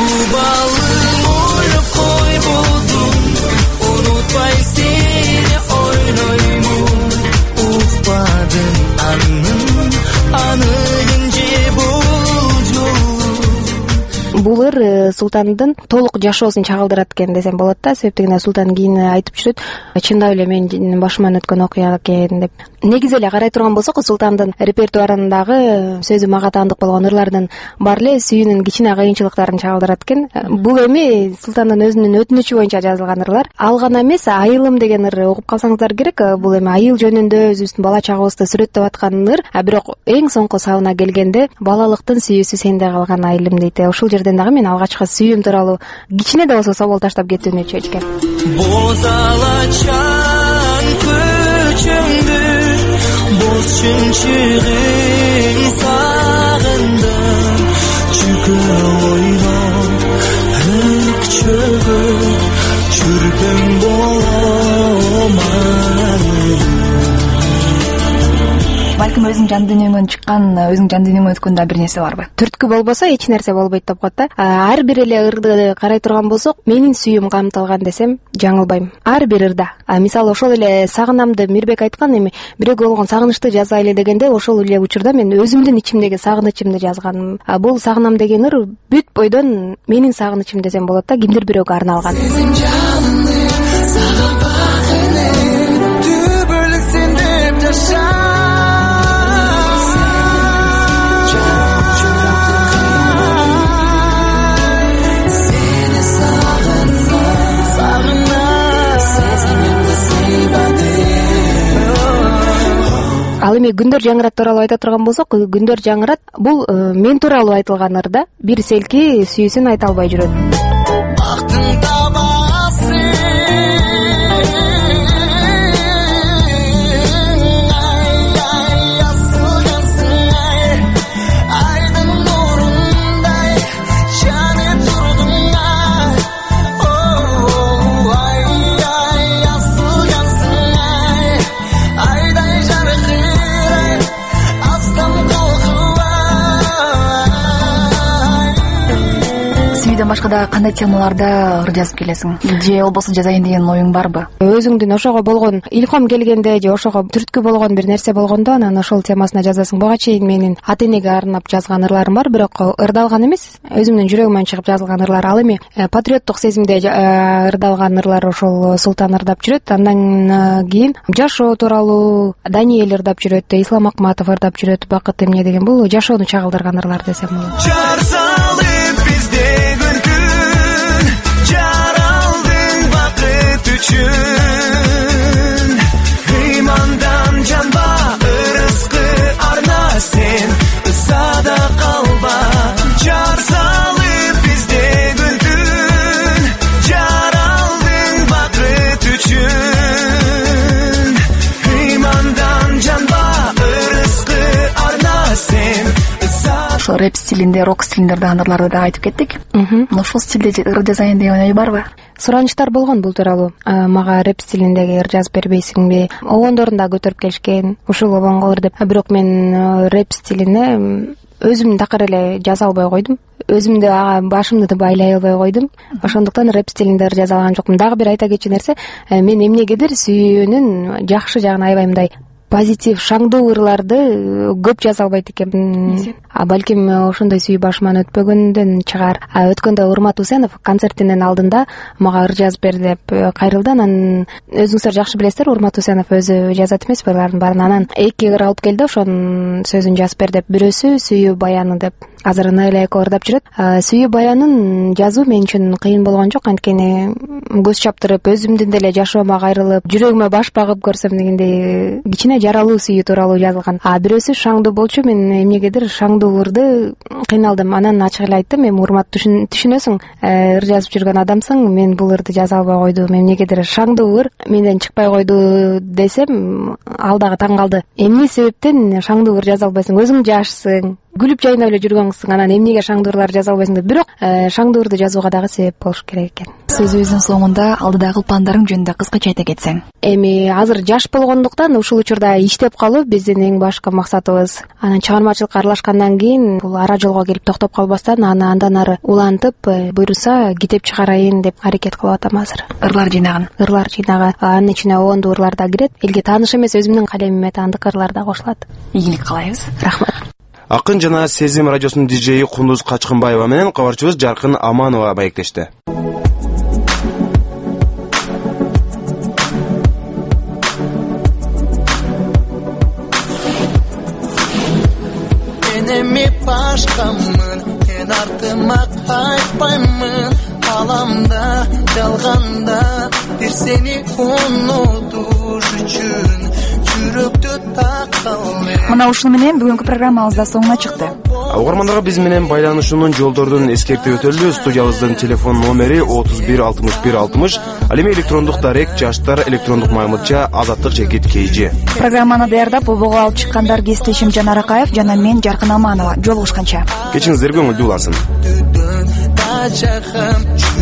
Бул ыр Султандын толук жашоосун чагылдырат экен десем болот да. Себептен Султан кийин айтып жүрөт, чындап эле менин башыман өткөн окуя экен деп. Негизи эле карай турган болсок, Султандын репертуарындагы сөзү мага таандык болгон ырлардын баары эле сүйүүнүн кичине кыйынчылыктарын чагылдырат экен. Бул эми Султандын өзүнүн өтүнүчү боюнча жазылган ырлар. Ал гана эмес, Айылым деген ыр угуп калсаңыздар керек. Бул эми айыл жөнүндө өзүбүздүн бала чагыбызды сүрөттөп аткан ыр, бирок эң соңку сабына келгенде балалыктын сүйүүсү сенде калган айылым дейт. Ушул жерден дагы мен алгачкы сүйүүм тууралуу кичине да болсо собол таштап кетүүнү чечкем. Бозалачан көчөңдү боз чүнчүгүң сагындым чүкө ойлоп ак чөгөп чүрпөң болом балким өзүң жан дүйнөңөн чыккан, өзүң жан дүйнөңөн өткөн да бир нерсе барбы? Түрткү болбосо эч нерсе болбойт деп коет да. Ар бир эле ырды карай турган болсок, менин сүйүм камтылган десем жаңылбайм. Ар бир ырда. Мисалы ошол эле сагынамды Мирбек айткан, эми бирөөгө болгон сагынычты жазайлы дегенде, ошол эле учурда мен өзүмдүн ичимдеги сагынычымды жазганым. А бул сагынам деген ыр бүт бойдон менин сагынычым десем болот да, кимдир бирөөгө арналган. Ал эми күндөр жаңырат тууралуу айта турган болсок, күндөр жаңырат бул мен тууралуу айтылган ырда бир селки сүйүүсүн айта албай жүрөт. Башка да кандай темаларда ыр жазып келесиң? Же болбосо жазайын деген оюң барбы? Өзүңдүн ошого болгон илхам келгенде же ошого түрткү болгон бир нерсе болгондо анан ошол темасына жазасың. Буга чейин менин ата энеге арнап жазган ырларым бар, бирок ырдалган эмес, өзүмдүн жүрөгүмөн чыгып жазылган ырлар. Ал эми патриоттук сезимде ырдалган ырлар ошол Султан ырдап жүрөт. Андан кийин жашоо тууралуу Даниэль ырдап жүрөт, Ислам Акматов ырдап жүрөт. Бакыт эмне деген бул жашоону чагылдырган ырлар десем болот. Üçün imandan canba ırıskı arna sen ısada kalba jar salıp bizde güldün jar aldın bakıt üçün imandan canba ırıskı arna sen ошол рэп стилинде, рок стилинде ырдаган ырларды да айтып кеттик. Ошол стилде ыр жазайын деген ой барбы? Суранычтар болгон бул тууралуу. Мага рэп стилиндеги ыр жазып бербейсиңби? Обондорун да көтөрүп келишкен. Ушул обонго ыр деп. Бирок мен рэп стилине өзүм такыр эле жаза албай койдум. Өзүмдү ага башымды байлай албай койдум. Ошондуктан рэп стилинде ыр жаза алган жокмун. Дагы бир айта кетчү нерсе, мен эмнегедир сүйүүнүн жакшы жагын аябай мындай позитив, шаңдуу ырларды көп жаза албайт экенмин. А балким ошондой сүйүү башыман өтпөгөндөн чыгар. А өткөндө Урмат Усенов концертинин алдында мага ыр жазып бер деп кайрылды. Анан өзүңүздөр жакшы билесиздер, Урмат Усенов өзү жазат эмес ырлардын баарын. Анан эки ыр алып келди, ошонун сөзүн жазып бер деп. Бирөөсү сүйүү баяны деп. Азыр Нелеко ырдап жүрөт. Сүйүү баянын жазуу мен үчүн кыйын болгон жок, анткени көз чаптырып, өзүмдүн деле жашоомо кайрылып, жүрөгүмө баш багып көрсөм дегендей кичине жаралуу сүйүү тууралуу жазылган. А бирөөсү шаңдуу болчу, мен эмнегедир шаңдуу ырды кыйналдым. Анан ачык эле айттым, эми Урмат түшүнөсүң, ыр жазып жүргөн адамсың, мен бул ырды жаза албай койдум, эмнегедир шаңдуу ыр менден чыкпай койду десем, ал дагы таң калды. Эмне себептен шаңдуу ыр жаза албайсың? Өзүң жашсың, күлүп жайнап эле жүргөн кызсың, анан эмнеге шаңдуу ырлар жаза албайсың деп. Бирок шаңдуу ырды жазууга дагы себеп болуш керек экен. Сөзүбүздүн соңунда алдыдагы пландарың жөнүндө кыскача айта кетсең. Эми азыр жаш болгондуктан ушул учурда иштеп калуу биздин эң башкы максатыбыз. Анан чыгармачылыкка аралашкандан кийин бул ара жолго келип токтоп калбастан, аны андан ары улантып, буйруса китеп чыгарайын деп аракет кылып атам азыр. Ырлар жыйнаган. Ырлар жыйнаган. Анын ичине обондуу ырлар да кирет. Элге тааныш эмес өзүмдүн калемиме таандык ырлар да кошулат. Ийгилик каалайбыз. Рахмат. Акын жана Сезим радиосунун диджеи Кундуз Качкынбаева менен кабарчыбыз Жаркын Аманова маектешти. Энеми башкамын, мен артыма кайтпаймын, аламда, жалганда, бир сени унутуш үчүн жүрөктү такалып. Мына ушуну менен бүгүнкү программабыз да соңуна чыкты. Угармандарга биз менен байланышуунун жолдорун эскертип өтөлү. Студиябыздын телефон номери отуз бир алтымыш бир алтымыш. Ал эми электрондук дарек жаштар электрондук маймылча азаттык чекит kg. Программаны даярдап обого алып чыккандар кесиптешим Жанар Акаев жана мен Жаркын Аманова. Жолугушканча. Кечиңиздер көңүлдүү улансын.